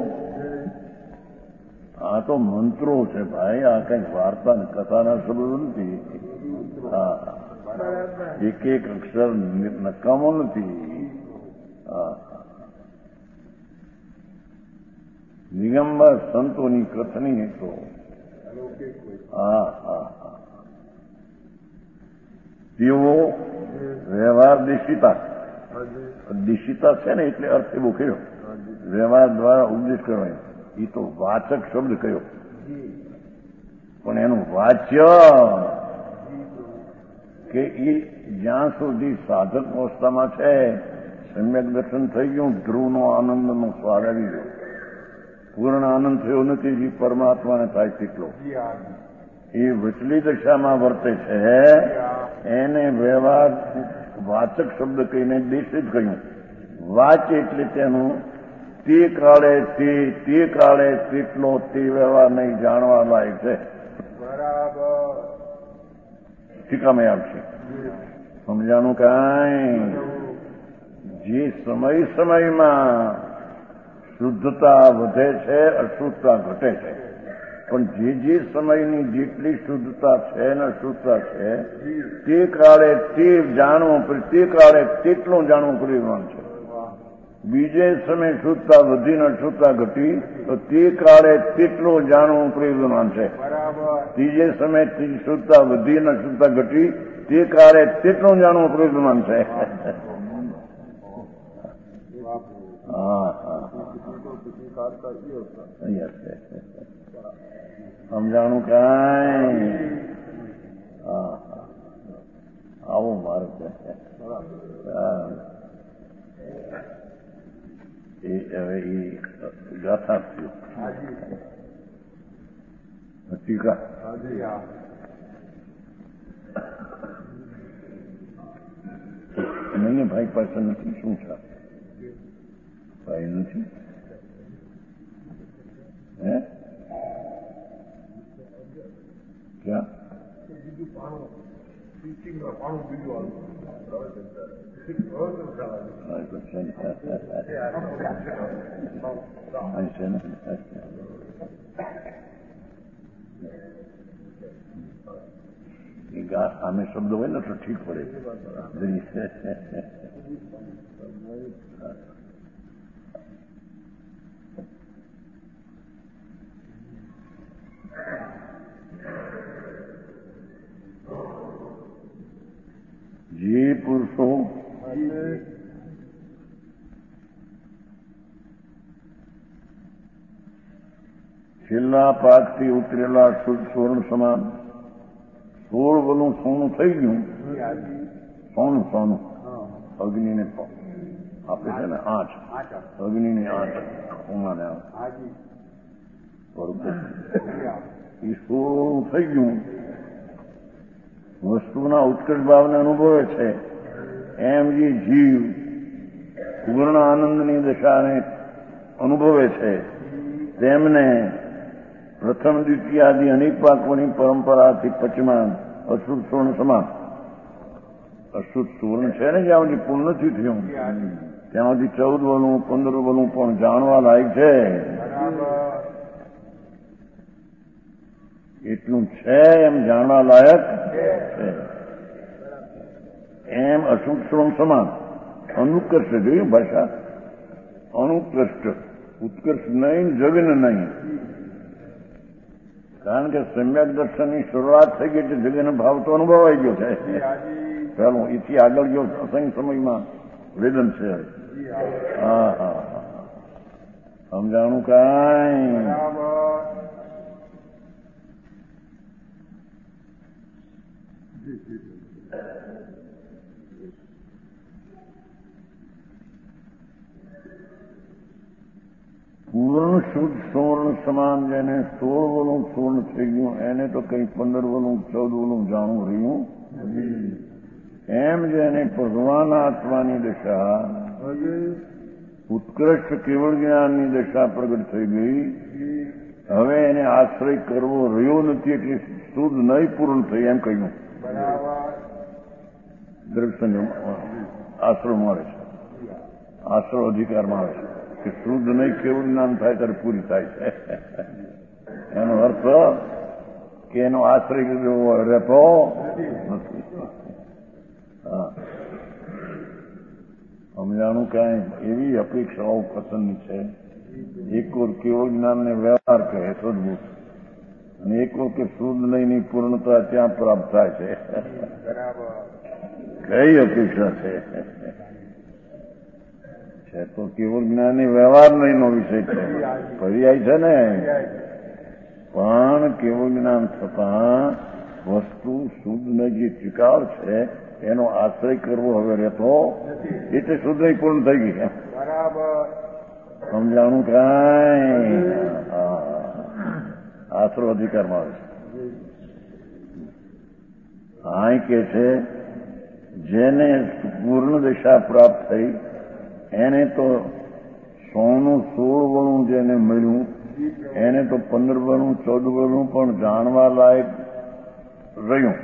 આ તો મંત્રો છે ભાઈ, આ કઈક વાર્તા કથાના શબ્દો નથી. હા, એક એક અક્ષર નકામો નથી. દિગંબર સંતોની કથની તો તેઓ વ્યવહાર દિશિતા છે ને, એટલે અર્થ એવો કયો વ્યવહાર દ્વારા ઉપદેશ કરવાનો. એ તો વાચક શબ્દ કયો, પણ એનું વાચ્ય કે એ જ્યાં સુધી સાધક અવસ્થામાં છે, સમ્યક દર્શન થઈ ગયું, ધ્રુવનો આનંદનો સ્વાદ આવી ગયો, પૂર્ણ આનંદ થયો નથી જે પરમાત્માને થાય તેટલો. એ વચલી દશામાં વર્તે છે, એને વ્યવહાર વાચક શબ્દ કહીને દેશિત કહ્યું. વાચ એટલે તેનું તે કાળે તેટલો તે વ્યવહાર નહીં જાણવા લાયક છે. ટીકામાં આવશે. સમજાનું કાંઈ? જે સમયમાં શુદ્ધતા વધે છે, અશુદ્ધતા ઘટે છે, પણ જે સમયની જેટલી શુદ્ધતા છે ને અશુદ્ધતા છે, તે કાળે તે જાણવું, તે કાળે તેટલું જાણવું પરિણામ છે. બીજે સમય શુદ્ધતા વધીને અશુદ્ધતા ઘટી તો તે કાળે તેટલું જાણવું પરિણામ છે. ત્રીજે સમય શુદ્ધતા વધીને અશુદ્ધતા ઘટી તે કાળે તેટલું જાણવું પરિણામ છે. સમજાણું કાંઈ? આવો માર્ગ છે. હવે એ ગાથા ટીકા નહીં ભાઈ પાસે નથી. શું છે ભાઈ? નથી હે? ક્યાં એ ગા સામે શબ્દ હોય ને તો ઠીક પડે. પુરુષો છેલ્લા પાકથી ઉતરેલા શુદ્ધ સ્વર્ણ સમાન 16 વલું સોનું થઈ ગયું. સોનું અગ્નિને આપે છે ને 8 અગ્નિની 8 ઉમાને આવે એ 16 થઈ ગયું. વસ્તુના ઉત્કર્ષ ભાવને અનુભવે છે એમ જે જીવ પૂર્ણ આનંદની દશાને અનુભવે છે તેમને પ્રથમ દ્વિતીયાદિ અનેક પાકોની પરંપરાથી પચમાન અશુદ્ધ સુવર્ણ સમાન. અશુદ્ધ સુવર્ણ છે ને જ્યાં સુધી પૂર્ણ નથી થયું ત્યાં સુધી 14 વલું 15 વલું પણ જાણવા લાયક છે. એટલું છે એમ જાણવા લાયક છે. એમ અશુદ્ધ સુવર્ણ સમાન અનુકર્ષ જોયું ભાષા અનુકૃષ્ટ ઉત્કર્ષ નહીં જગન નહીં. કારણ કે સમ્યક દર્શનની શરૂઆત થઈ ગઈ એટલે જગન ભાવ તો અનુભવાઈ ગયો છે. ચાલો એથી આગળ ગયો અસંગ સમયમાં વેદન છે. હા સમજાણું કાંઈ પૂર્ણ શુદ્ધ સુવર્ણ સમાન જેને 16 વલું સુવર્ણ થઈ ગયું એને તો કંઈ 15 વલું 14 વલું જાણવું રહ્યું. એમ જેને ભગવાન આત્માની દશા ઉત્કૃષ્ટ કેવળ જ્ઞાનની દશા પ્રગટ થઈ ગઈ હવે એને આશ્રય કરવો રહ્યો નથી એટલે શુદ્ધ નહીં પૂર્ણ થઈ એમ કહ્યું. દર્શન આશ્રય મળે છે આશ્રય અધિકારમાં આવે છે કે શુદ્ધ નહીં કેવું જ્ઞાન થાય ત્યારે પૂરી થાય છે. એનો અર્થ કે એનો આશ્રય રહેતો નથી. સમજાણું કાંઈ એવી અપેક્ષાઓ પસંદ છે. એક ઓર કેવળ જ્ઞાનને વ્યવહાર કહે સદભૂત અને એક વખતે શુદ્ધ નહીંની પૂર્ણતા ત્યાં પ્રાપ્ત થાય છે. કઈ અપેક્ષા છે તો કેવળ જ્ઞાનની વ્યવહાર નહીંનો વિષય છે. પર્યાય છે ને પણ કેવળ જ્ઞાન થતાં વસ્તુ શુદ્ધ ને જે ત્રિકાળ છે એનો આશ્રય કરવો હવે રહેતો એટલે શુદ્ધ નહીં પૂર્ણ થઈ ગઈ. સમજાણું કાંઈ આશરો અધિકારમાં આવે છે. હા કે છે જેને પૂર્ણ દશા પ્રાપ્ત થઈ એને તો સોનું 16 વલું જેને મળ્યું એને તો 15 વલું 14 વલું પણ જાણવા લાયક રહ્યું.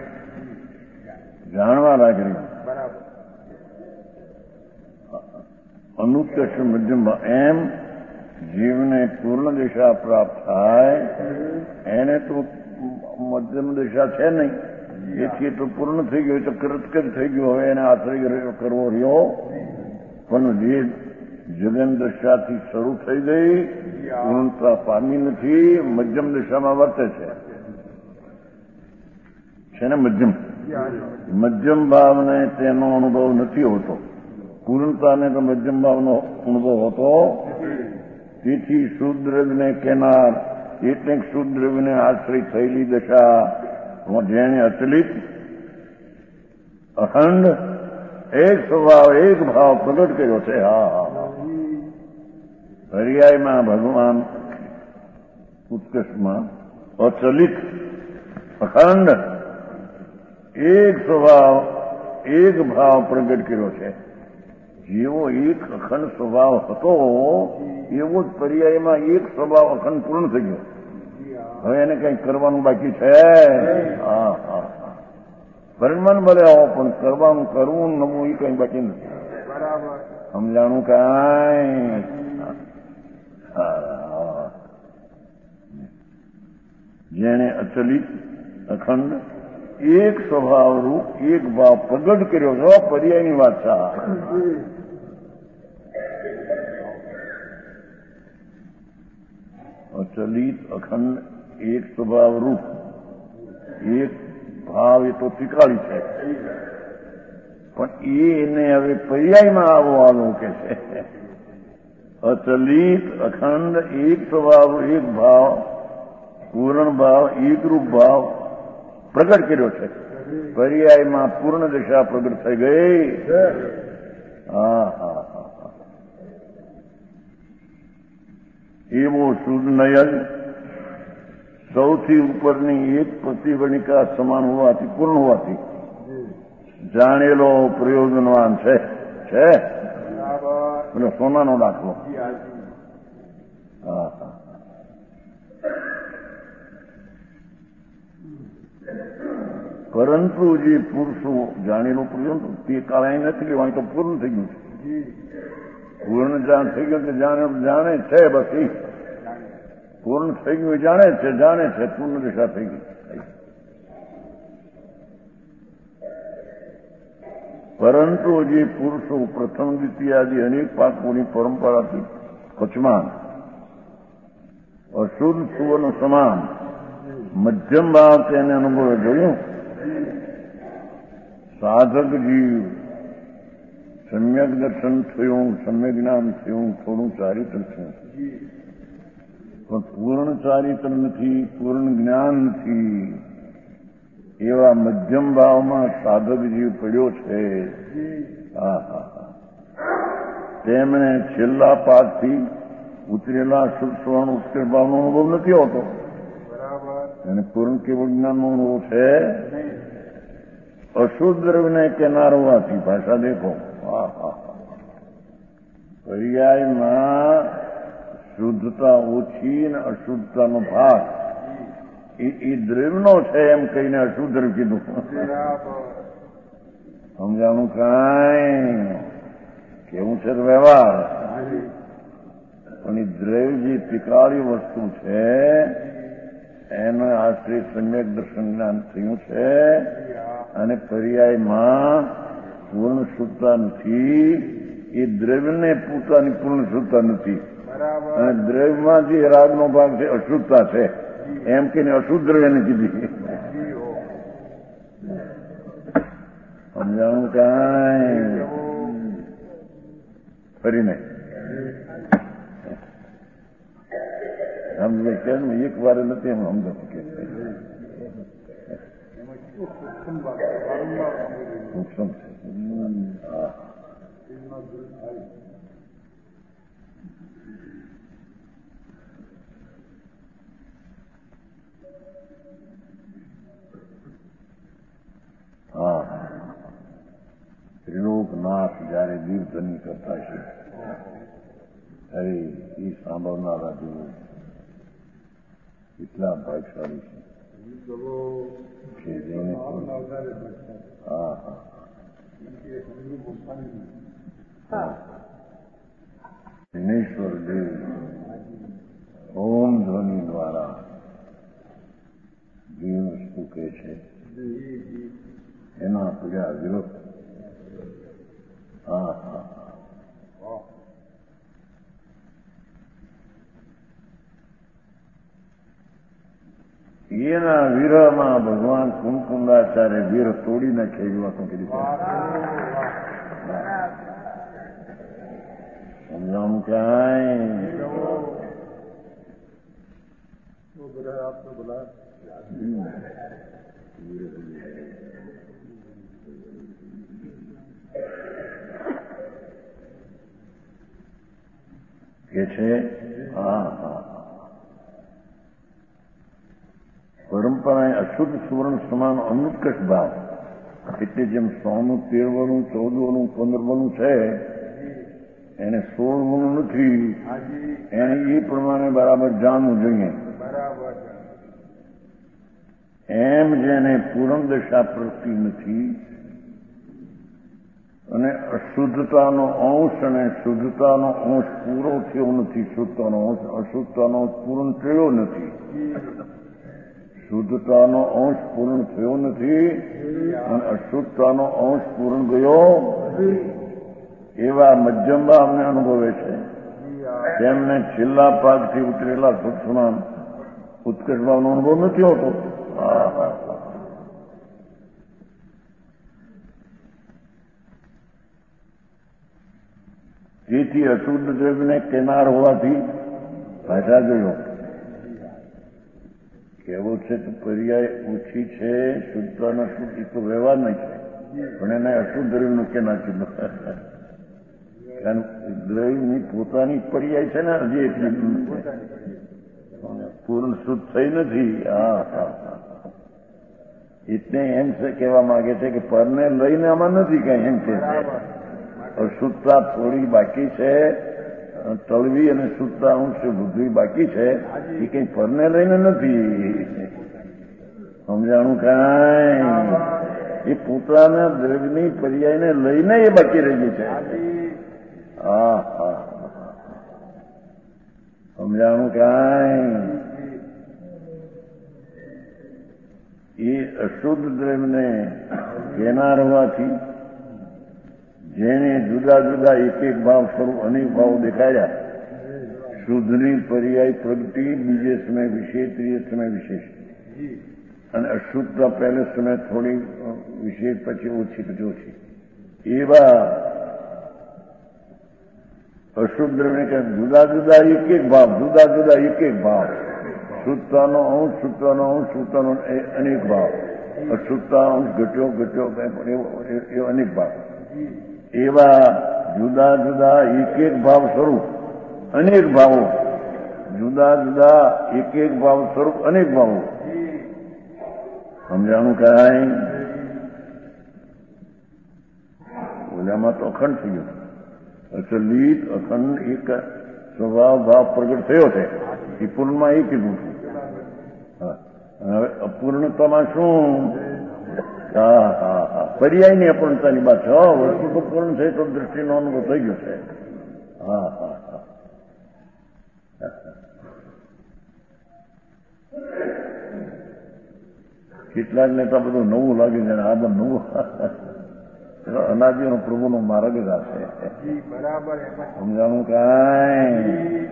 અનુત્કર્ષ મધ્યમ એમ જીવને પૂર્ણ દિશા પ્રાપ્ત થાય એને તો મધ્યમ દિશા છે નહીં એથી તો પૂર્ણ થઈ ગયું તો કૃતક થઈ ગયું. હવે એને આશ્રય કરવો રહ્યો પણ જે જગન દશાથી શરૂ થઈ ગઈ પૂર્ણતા પામી નથી મધ્યમ દિશામાં વર્તે છે ને મધ્યમ ભાવને તેનો અનુભવ નથી હોતો. પૂર્ણતાને તો મધ્યમ ભાવનો અનુભવ હોતો. તેથી શુદ્ધ દ્રવ્યને કેનાર એટલે શુદ્ધ દ્રવ્યને આશ્રય થયેલી દશા જેને અચલિત અખંડ એક સ્વભાવ એક ભાવ પ્રગટ કર્યો છે. પર્યાયમાં ભગવાન ઉત્કર્ષમાં અચલિત અખંડ એક સ્વભાવ એક ભાવ પ્રગટ કર્યો છે. જેવો એક અખંડ સ્વભાવ હતો એવો જ પર્યાયમાં એક સ્વભાવ અખંડ પૂર્ણ થઈ ગયો. હવે એને કંઈ કરવાનું બાકી છે. પરિમાણ ભલે આવો પણ કરવું નવું એ કંઈ બાકી નથી. સમજાણું કાંઈ જેને અચલિત અખંડ એક સ્વભાવ રૂપ એક ભાવ પ્રગટ કર્યો છે. પર્યાયની વાત છે. અચલિત અખંડ એક સ્વભાવ રૂપ એક ભાવ એ તો ત્રિકાળી છે પણ એને હવે પર્યાયમાં આવો કે છે અચલિત અખંડ એક સ્વભાવ એક ભાવ પૂર્ણ ભાવ એકરૂપ ભાવ પ્રગટ કર્યો છે. પર્યાયમાં પૂર્ણ દશા પ્રગટ થઈ ગઈ. હા હા હા. એવો શુદ્ધ નયન સૌથી ઉપરની એક પ્રતિવર્ણિકા સમાન હોવાથી પૂર્ણ હોવાથી જાણેલો પ્રયોજનવાન છે. પેલો સોનાનો દાખલો. હા હા. પરંતુ જે પુરુષો જાણેલો પ્રયોજન તે કાળે નથી લેવાનું તો પૂર્ણ થઈ ગયું છે. પૂર્ણ જાણ થઈ ગયું કે જાણે છે. બસ એ પૂર્ણ થઈ ગયું જાણે છે પૂર્ણ દિશા થઈ ગઈ. પરંતુ જે પુરુષો પ્રથમ દ્વિતીયાદી અનેક પાકોની પરંપરાથી કચમાન અશુદ્ધ સુવર્ણ સમાન મધ્યમ ભાવ તેને અનુભવે જોયું. સાધક જીવ સમ્યક દર્શન થયું, સમ્યક જ્ઞાન થયું, થોડું ચારિત્ર થયું, પણ પૂર્ણ ચારિત્ર નથી, પૂર્ણ જ્ઞાન નથી. એવા મધ્યમ ભાવમાં સાધક જીવ પડ્યો છે. તેમને છેલ્લા પાઠથી ઉતરેલા શુદ્ધ સ્વર્ણ ઉત્કૃષ્ટ ભાવનો અનુભવ નથી હોતો. અને પૂર્ણ કેવળ જ્ઞાનનો અનુભવ છે. અશુદ્ધ દ્રવ્યને કેનાર હોવાથી ભાષા દેખો. પર્યાયમાં શુદ્ધતા ઓછી અને અશુદ્ધતાનો ભાગ એ દ્રવ્યનો છે એમ કહીને અશુદ્ધ દ્રવ્ય કીધું. સમજાણું કાંઈ કેવું છે વ્યવહાર. પણ એ દ્રવ્ય જે પિકાળી વસ્તુ છે એનો આશ્રય સમ્યક દર્શન જ્ઞાન થયું છે. અને પર્યાયમાં પૂર્ણ શુદ્ધતા નથી. એ દ્રવ્યને પોતાની પૂર્ણ શુદ્ધતા નથી. અને દ્રવ્યમાં જે રાગનો ભાગ છે અશુદ્ધતા છે એમ કહીને અશુદ્ધ દ્રવ્યને કીધી. સમજાણું કાંઈ ફરીને સમજે કેમ એક વાર નથી એમ સમજો કે સૂક્ષ્મ છે. હા ત્રિલોકનાથ જયારે દીર્ઘની કરતા છે ત્યારે એ સાંભળનારા જેવો કેટલા ભાગશાળી છે જેને હા હા દિનેશ્વર દેવ ઓમ ધ્વનિ દ્વારા જે વસ્તુ કહે છે એના પૂજા વિરોધ. હા હા એના વિરહમાં ભગવાન કુમકુંદાચાર્ય વિરહ તોડી નાખે એવી વાતો કરી. સમજાવું ક્યાંય आपने बुलाया કે છે હા હા પરંપરાએ અશુદ્ધ સુવર્ણ સમાન અનુત્કૃષ્ટ ભાવ એટલે જેમ 100નું 13 વનું 14 વનું 15 વનું છે એને 16 વનું નથી. એને એ પ્રમાણે બરાબર જાણવું જોઈએ. એમ જેને પૂર્ણ દશા પ્રગટી નથી અને અશુદ્ધતાનો અંશ અને શુદ્ધતાનો અંશ પૂરો થયો નથી. શુદ્ધતાનો અંશ અશુદ્ધતાનો અંશ પૂર્ણ થયો નથી. શુદ્ધતાનો અંશ પૂર્ણ થયો નથી અને અશુદ્ધતાનો અંશ પૂર્ણ ગયો. એવા મધ્યમ ભાવને અનુભવે છે. તેમને છેલ્લા પાકથી ઉતરેલા સૂક્ષ્મ ઉત્કર્ષ ભાવનો અનુભવ નથી હોતો. એથી અશુદ્ધ દ્રવ્યને કેનાર હોવાથી ભાષા જોયો કેવો છે તો પર્યાય ઓછી છે, શુદ્ધતાનો શુદ્ધ એ તો વ્યવહાર નહીં છે, પણ એને અશુદ્ધ દ્રવ્યનું કેનાર કીધું. કારણ દ્રવ્યની પોતાની પર્યાય છે ને હજી એટલી પૂર્ણ શુદ્ધ થઈ નથી. હા હા એટલે એમ છે કહેવા માંગે છે કે પરને લઈને આમાં નથી કઈ, એમ કે અશુદ્ધતા થોડી બાકી છે, તળવી અને શુદ્ધતા અંશ બુદ્ધિ બાકી છે, એ કઈ પરને લઈને નથી. સમજાણું કાંઈ? એ પોતાના દ્રવ્યની પર્યાયને લઈને એ બાકી રહી છે. હા હા સમજાણું કાંઈ? એ અશુદ્ધ દ્રવ્યને કેનાર હોવાથી જેને જુદા જુદા એક એક ભાવ સ્વરૂપ અનેક ભાવ દેખાયા, શુદ્ધની પર્યાય પ્રગતિ, બીજે સમય વિશેષ, ત્રીજે સમય વિશેષ, અને અશુદ્ધતા પહેલે સમય થોડી વિશેષ, પછી ઓછી, પછી ઓછી, એવા અશુદ્ધ દ્રવ્ય કે જુદા જુદા એક એક ભાવ, જુદા જુદા એક એક ભાવ, શુદ્ધતાનો અંશ, શુદ્ધતાનો અંશ, શુદ્ધતાનો અનેક ભાવ, અશુદ્ધતા અંશ ઘટ્યો ઘટ્યો એવો અનેક ભાવ, એવા જુદા જુદા એક એક ભાવ સ્વરૂપ અનેક ભાવો, જુદા જુદા એક એક ભાવ સ્વરૂપ અનેક ભાવો. સમજાણું કાંઈ? ઓલામાં તો અખંડ થઈ ગયો, અચલિત અખંડ એક સ્વભાવ ભાવ પ્રગટ થયો છે, એ પૂર્ણમાં એ કીધું છું. હવે અપૂર્ણતામાં શું? હા હા હા પર્યાયની અપૂર્ણતાની વાત છે. વસ્તુ તો પૂર્ણ છે તો દ્રષ્ટિનો અનુભવ થઈ ગયો છે. હા હા હા કેટલાકને તો બધું નવું લાગે છે, આ બધું નવું અનાદિનો પ્રભુનો માર્ગ જ આ છે. સમજાણું કાંઈ?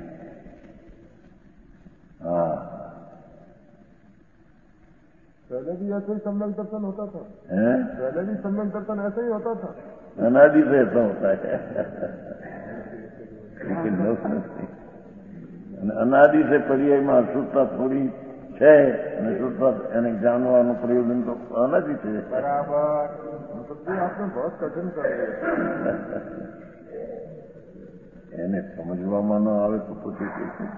हाँ पहले भी ऐसे ही सम्यक दर्शन होता था, पहले भी सम्यक दर्शन ऐसे ही होता था, अनादि से ऐसा होता है. लेकिन अनादि से पर्याय में अशुद्धता थोड़ी છે અને શુદ્ધતા એને જાણવાનું પ્રયોજન તો અનાદિ છે. बराबर. आपने बहुत कठिन कर એને સમજવામાં ન આવે તો પછી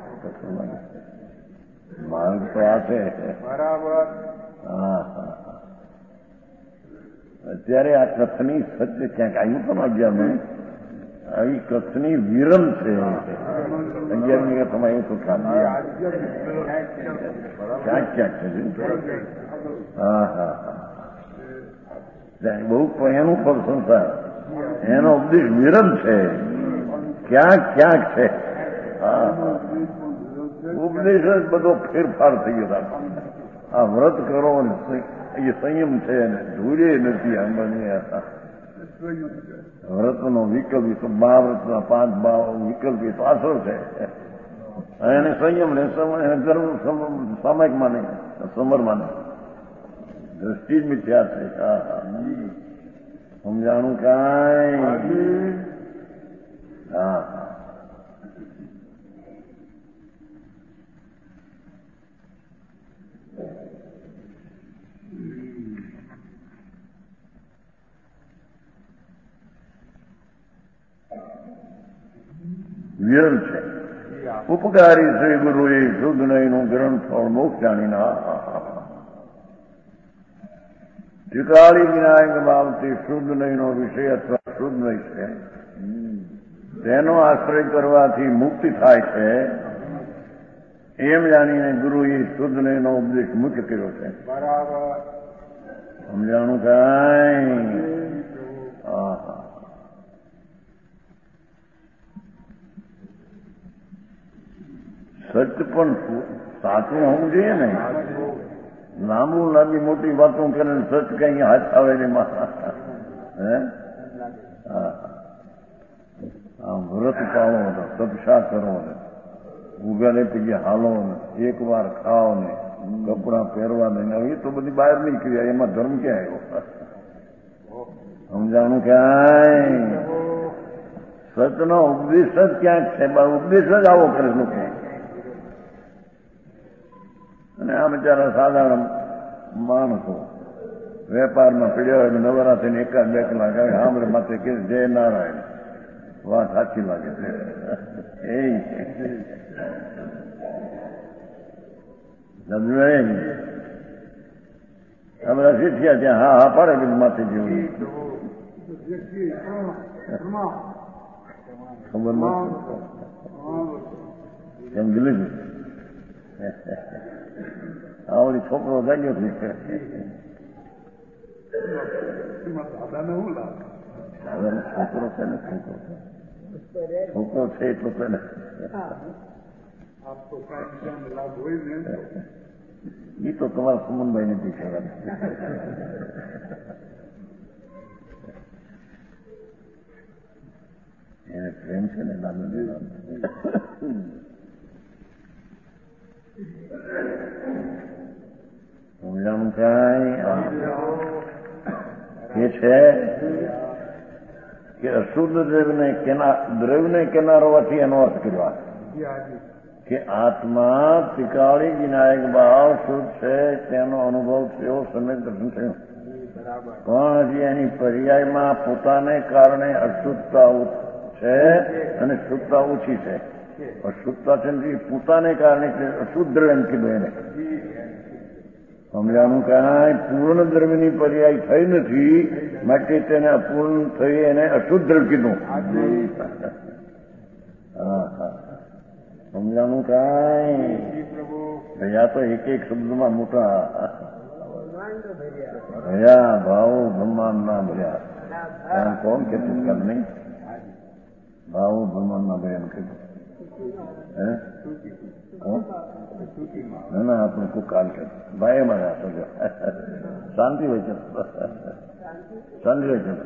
માર્ગ તો આ છે. બરાબર. હા હા અત્યારે આ કથની સત્ય ક્યાંક આવ્યું પણ 11 આવી કથની વિરમ છે. 11મી કથમાં એવું તો ક્યાંક ક્યાંક છે. હા હા હા બહુ એનું ફળ સંસાર, એનો ઉપદેશ વિરમ છે, ક્યાંક ક્યાંક છે. હા ઉપદેશ જ બધો ફેરફાર થઈ ગયો. આ વ્રત કરો એ સંયમ છે ને ધૂળે નથી. આંબાની વ્રતનો વિકલ્પ 12 વ્રતના 5 ભાવ વિકલ્પ એ પાછો છે. એને સંયમ ને ધર્મ સામાયિક માને, સમર માને, દ્રષ્ટિ જ મિથ્યા છે. હા સમજાણું કાંઈ? હા વિરલ છે. ઉપકારી શ્રી ગુરુએ શુદ્ધ નહીંનું ગ્રંથ ફળ મોક્ષ જાણીના ત્રિકાળી વિનાયક ભાવથી શુદ્ધ નહીંનો વિષય અથવા શુદ્ધ નહીં છે, તેનો આશ્રય કરવાથી મુક્તિ થાય છે, એમ જાણીને ગુરુએ શુદ્ધ નહીંનો ઉપદેશ મુખ્ય કર્યો છે. બરાબર. સમજાણું કાંઈ? હા હા સત્ય પણ સાચું હોવું જોઈએ ને. લાંબુ લાંબી મોટી વાતો કરે સચ કઈ હાથ આવે ને વ્રત પાળો ને, તપસ્યા કરો ને, ઉગાડે પછી હાલો ને, એક વાર ખાઓ ને, કપડા પહેરવા ને, એ તો બધી બહાર નહીં ક્રિયા, એમાં ધર્મ ક્યાં આવ્યો? સમજાણું ક્યાંય? સતનો ઉપદેશ જ ક્યાંક છે, ઉપદેશ જ આવો કરે લોકો. અને આ બિચારા સાધારણ માણસો વેપારમાં પીડ્યા હોય નવરાત્રી એકાદ બે કલાક આવે સાંભળે માથે કે જય નારાયણ, વાત સાચી લાગે છે. એ બધા શીખ્યા ત્યાં હા હા પાડે બધું માથે જેવું ખબર નથી એમ ગયું. આવડી છોકરો જાગ્યો છે. છોકરો છે ને છોકરો છે એટલું છે ને એ તો તમારા સુમનભાઈ નથી ખબર. એને પ્રેમ છે ને લાગુ સમજાણું કાંઈ એ છે કે અશુદ્ધ દ્રવ્યને કિનારવાથી એનો અર્થ કરવા કે આત્મા ત્રિકાળી વિનાયક ભાવ શુદ્ધ છે તેનો અનુભવ થયો, સમ્યક દર્શન થયું. પણ હજી એની પર્યાયમાં પોતાને કારણે અશુદ્ધતા છે અને શુદ્ધતા ઓછી છે. અશુદ્ધતા છે પોતાને કારણે અશુદ્ધ દ્રવ્ય એમ કીધું એને. સમજાણું કાંઈ પૂર્ણ દ્રવ્યની પર્યાય થઈ નથી માટે તેને અપૂર્ણ થઈ એને અશુદ્ધ દ્રવ્ય કીધું. સમજાણું કાંઈ ભયા તો એક એક શબ્દમાં મોટા ભયા ભાવો બ્રહ્માંડ ના ભર્યા. કોણ કહેતું કાલ નહીં ભાવો બ્રહ્માંડ ના ભર્યા એમ કીધું. ના ના આપણે કોઈ કાલ કે ભાઈ મારા સમજો શાંતિ હોય છે, શાંતિ હોય છે.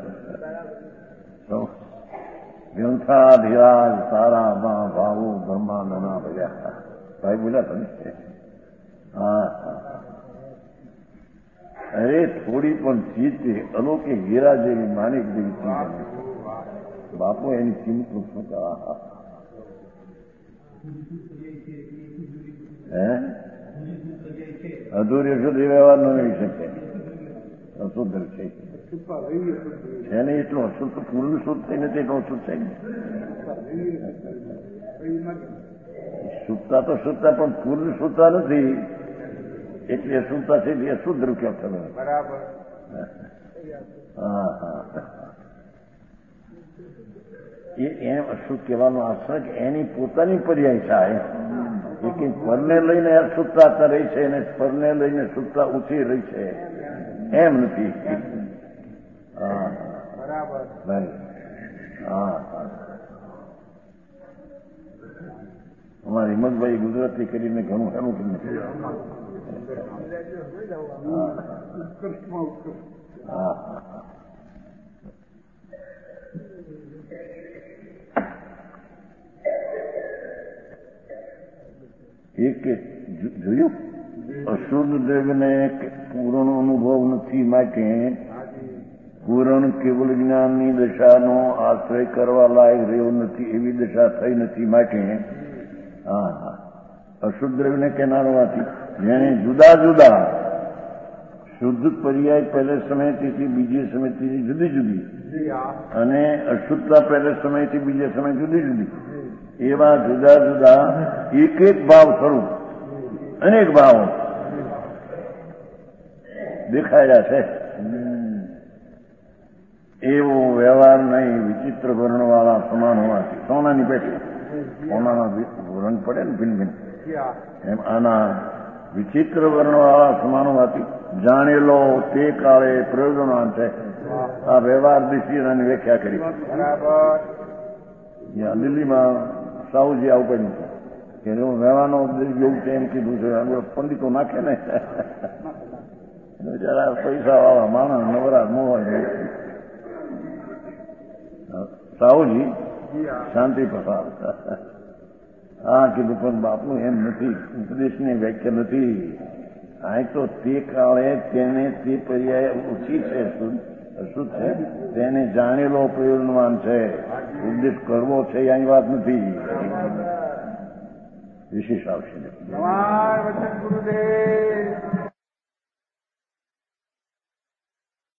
ગ્રંથાધિરાજ તારામાં ભાવો બ્રહ્માંડના ભર્યા ભાઈ બોલ્યા તમે. હા અરે થોડી પણ ચીજ અલૌકિક હીરા જેવી માણિક જેવી ચીજ બાપુ એની કિંમત શું કહા. અધૂરી સુધી વ્યવહાર ન રહી શકે. અશુદ્ધ છે એને એટલું અશુદ્ધ પૂર્ણ શુદ્ધ થઈ નથી એટલું અશુદ્ધ છે. શુદ્ધતા તો શુદ્ધતા પણ પૂર્ણ શુદ્ધતા નથી એટલી અશુદ્ધતા છે એ અશુદ્ધ રૂપિયા થયો. બરાબર. હા હા એમ અશુદ્ધ કહેવાનો આશય કે એની પોતાની પર્યાય થાય. લેકિન પરને લઈને અશુદ્ધતા રહી છે અને પરને લઈને શુદ્ધતા ઓછી રહી છે એમ નથી. હા બરાબર. હા અમારા હિંમતભાઈ ગુજરાતી કરીને ઘણું સારું કર્યું. હા એક જોયું અશુદ્ધ દ્રવ્યને પૂર્ણ અનુભવ નથી માટે પૂર્ણ કેવલ જ્ઞાનની દશાનો આશ્રય કરવા લાયક રહ્યો નથી એવી દશા થઈ નથી માટે હા અશુદ્ધ દ્રવ્યને કેનારવાથી જેને જુદા જુદા શુદ્ધ પર્યાય પહેલે સમયથી બીજે સમયથી જુદી જુદી અને અશુદ્ધતા પહેલે સમયથી બીજે સમય જુદી જુદી એવા જુદા જુદા એક એક ભાવ સ્વરૂપ અનેક ભાવો દેખાયા છે. એવો વ્યવહાર નહીં વિચિત્ર વર્ણવાળા સમાન હોવાથી સોનાની પેટી સોનાના રંગ પડે ને ભિન્ન ભિન્ન એમ આના વિચિત્ર વર્ણવાળા સમાન હોવાથી જાણેલો તે કાળે પ્રયોજનવાન છે. આ વ્યવહાર દિશીની વ્યાખ્યા કરી. દિલ્હીમાં સાહુજી આવું કહ્યું કે હું વ્યવહારનો યોગ છે એમ કીધું છે. પંડિતો નાખે ને બિચારા પૈસા વાળા માણસ નવરા મોહ સાહુજી શાંતિ પ્રસાદ હા કીધું પણ બાપુ એમ નથી ઉપદેશની વ્યાખ્યા નથી. આ તો તે કાળે તેને તે પર્યાય ઓછી છે શું છે તેને જાણેલો પ્રયોજનવાન છે. ઉપદેશ કરવો છે અહીં વાત નથી. વિશેષ આવશે વચન ગુરુદેવ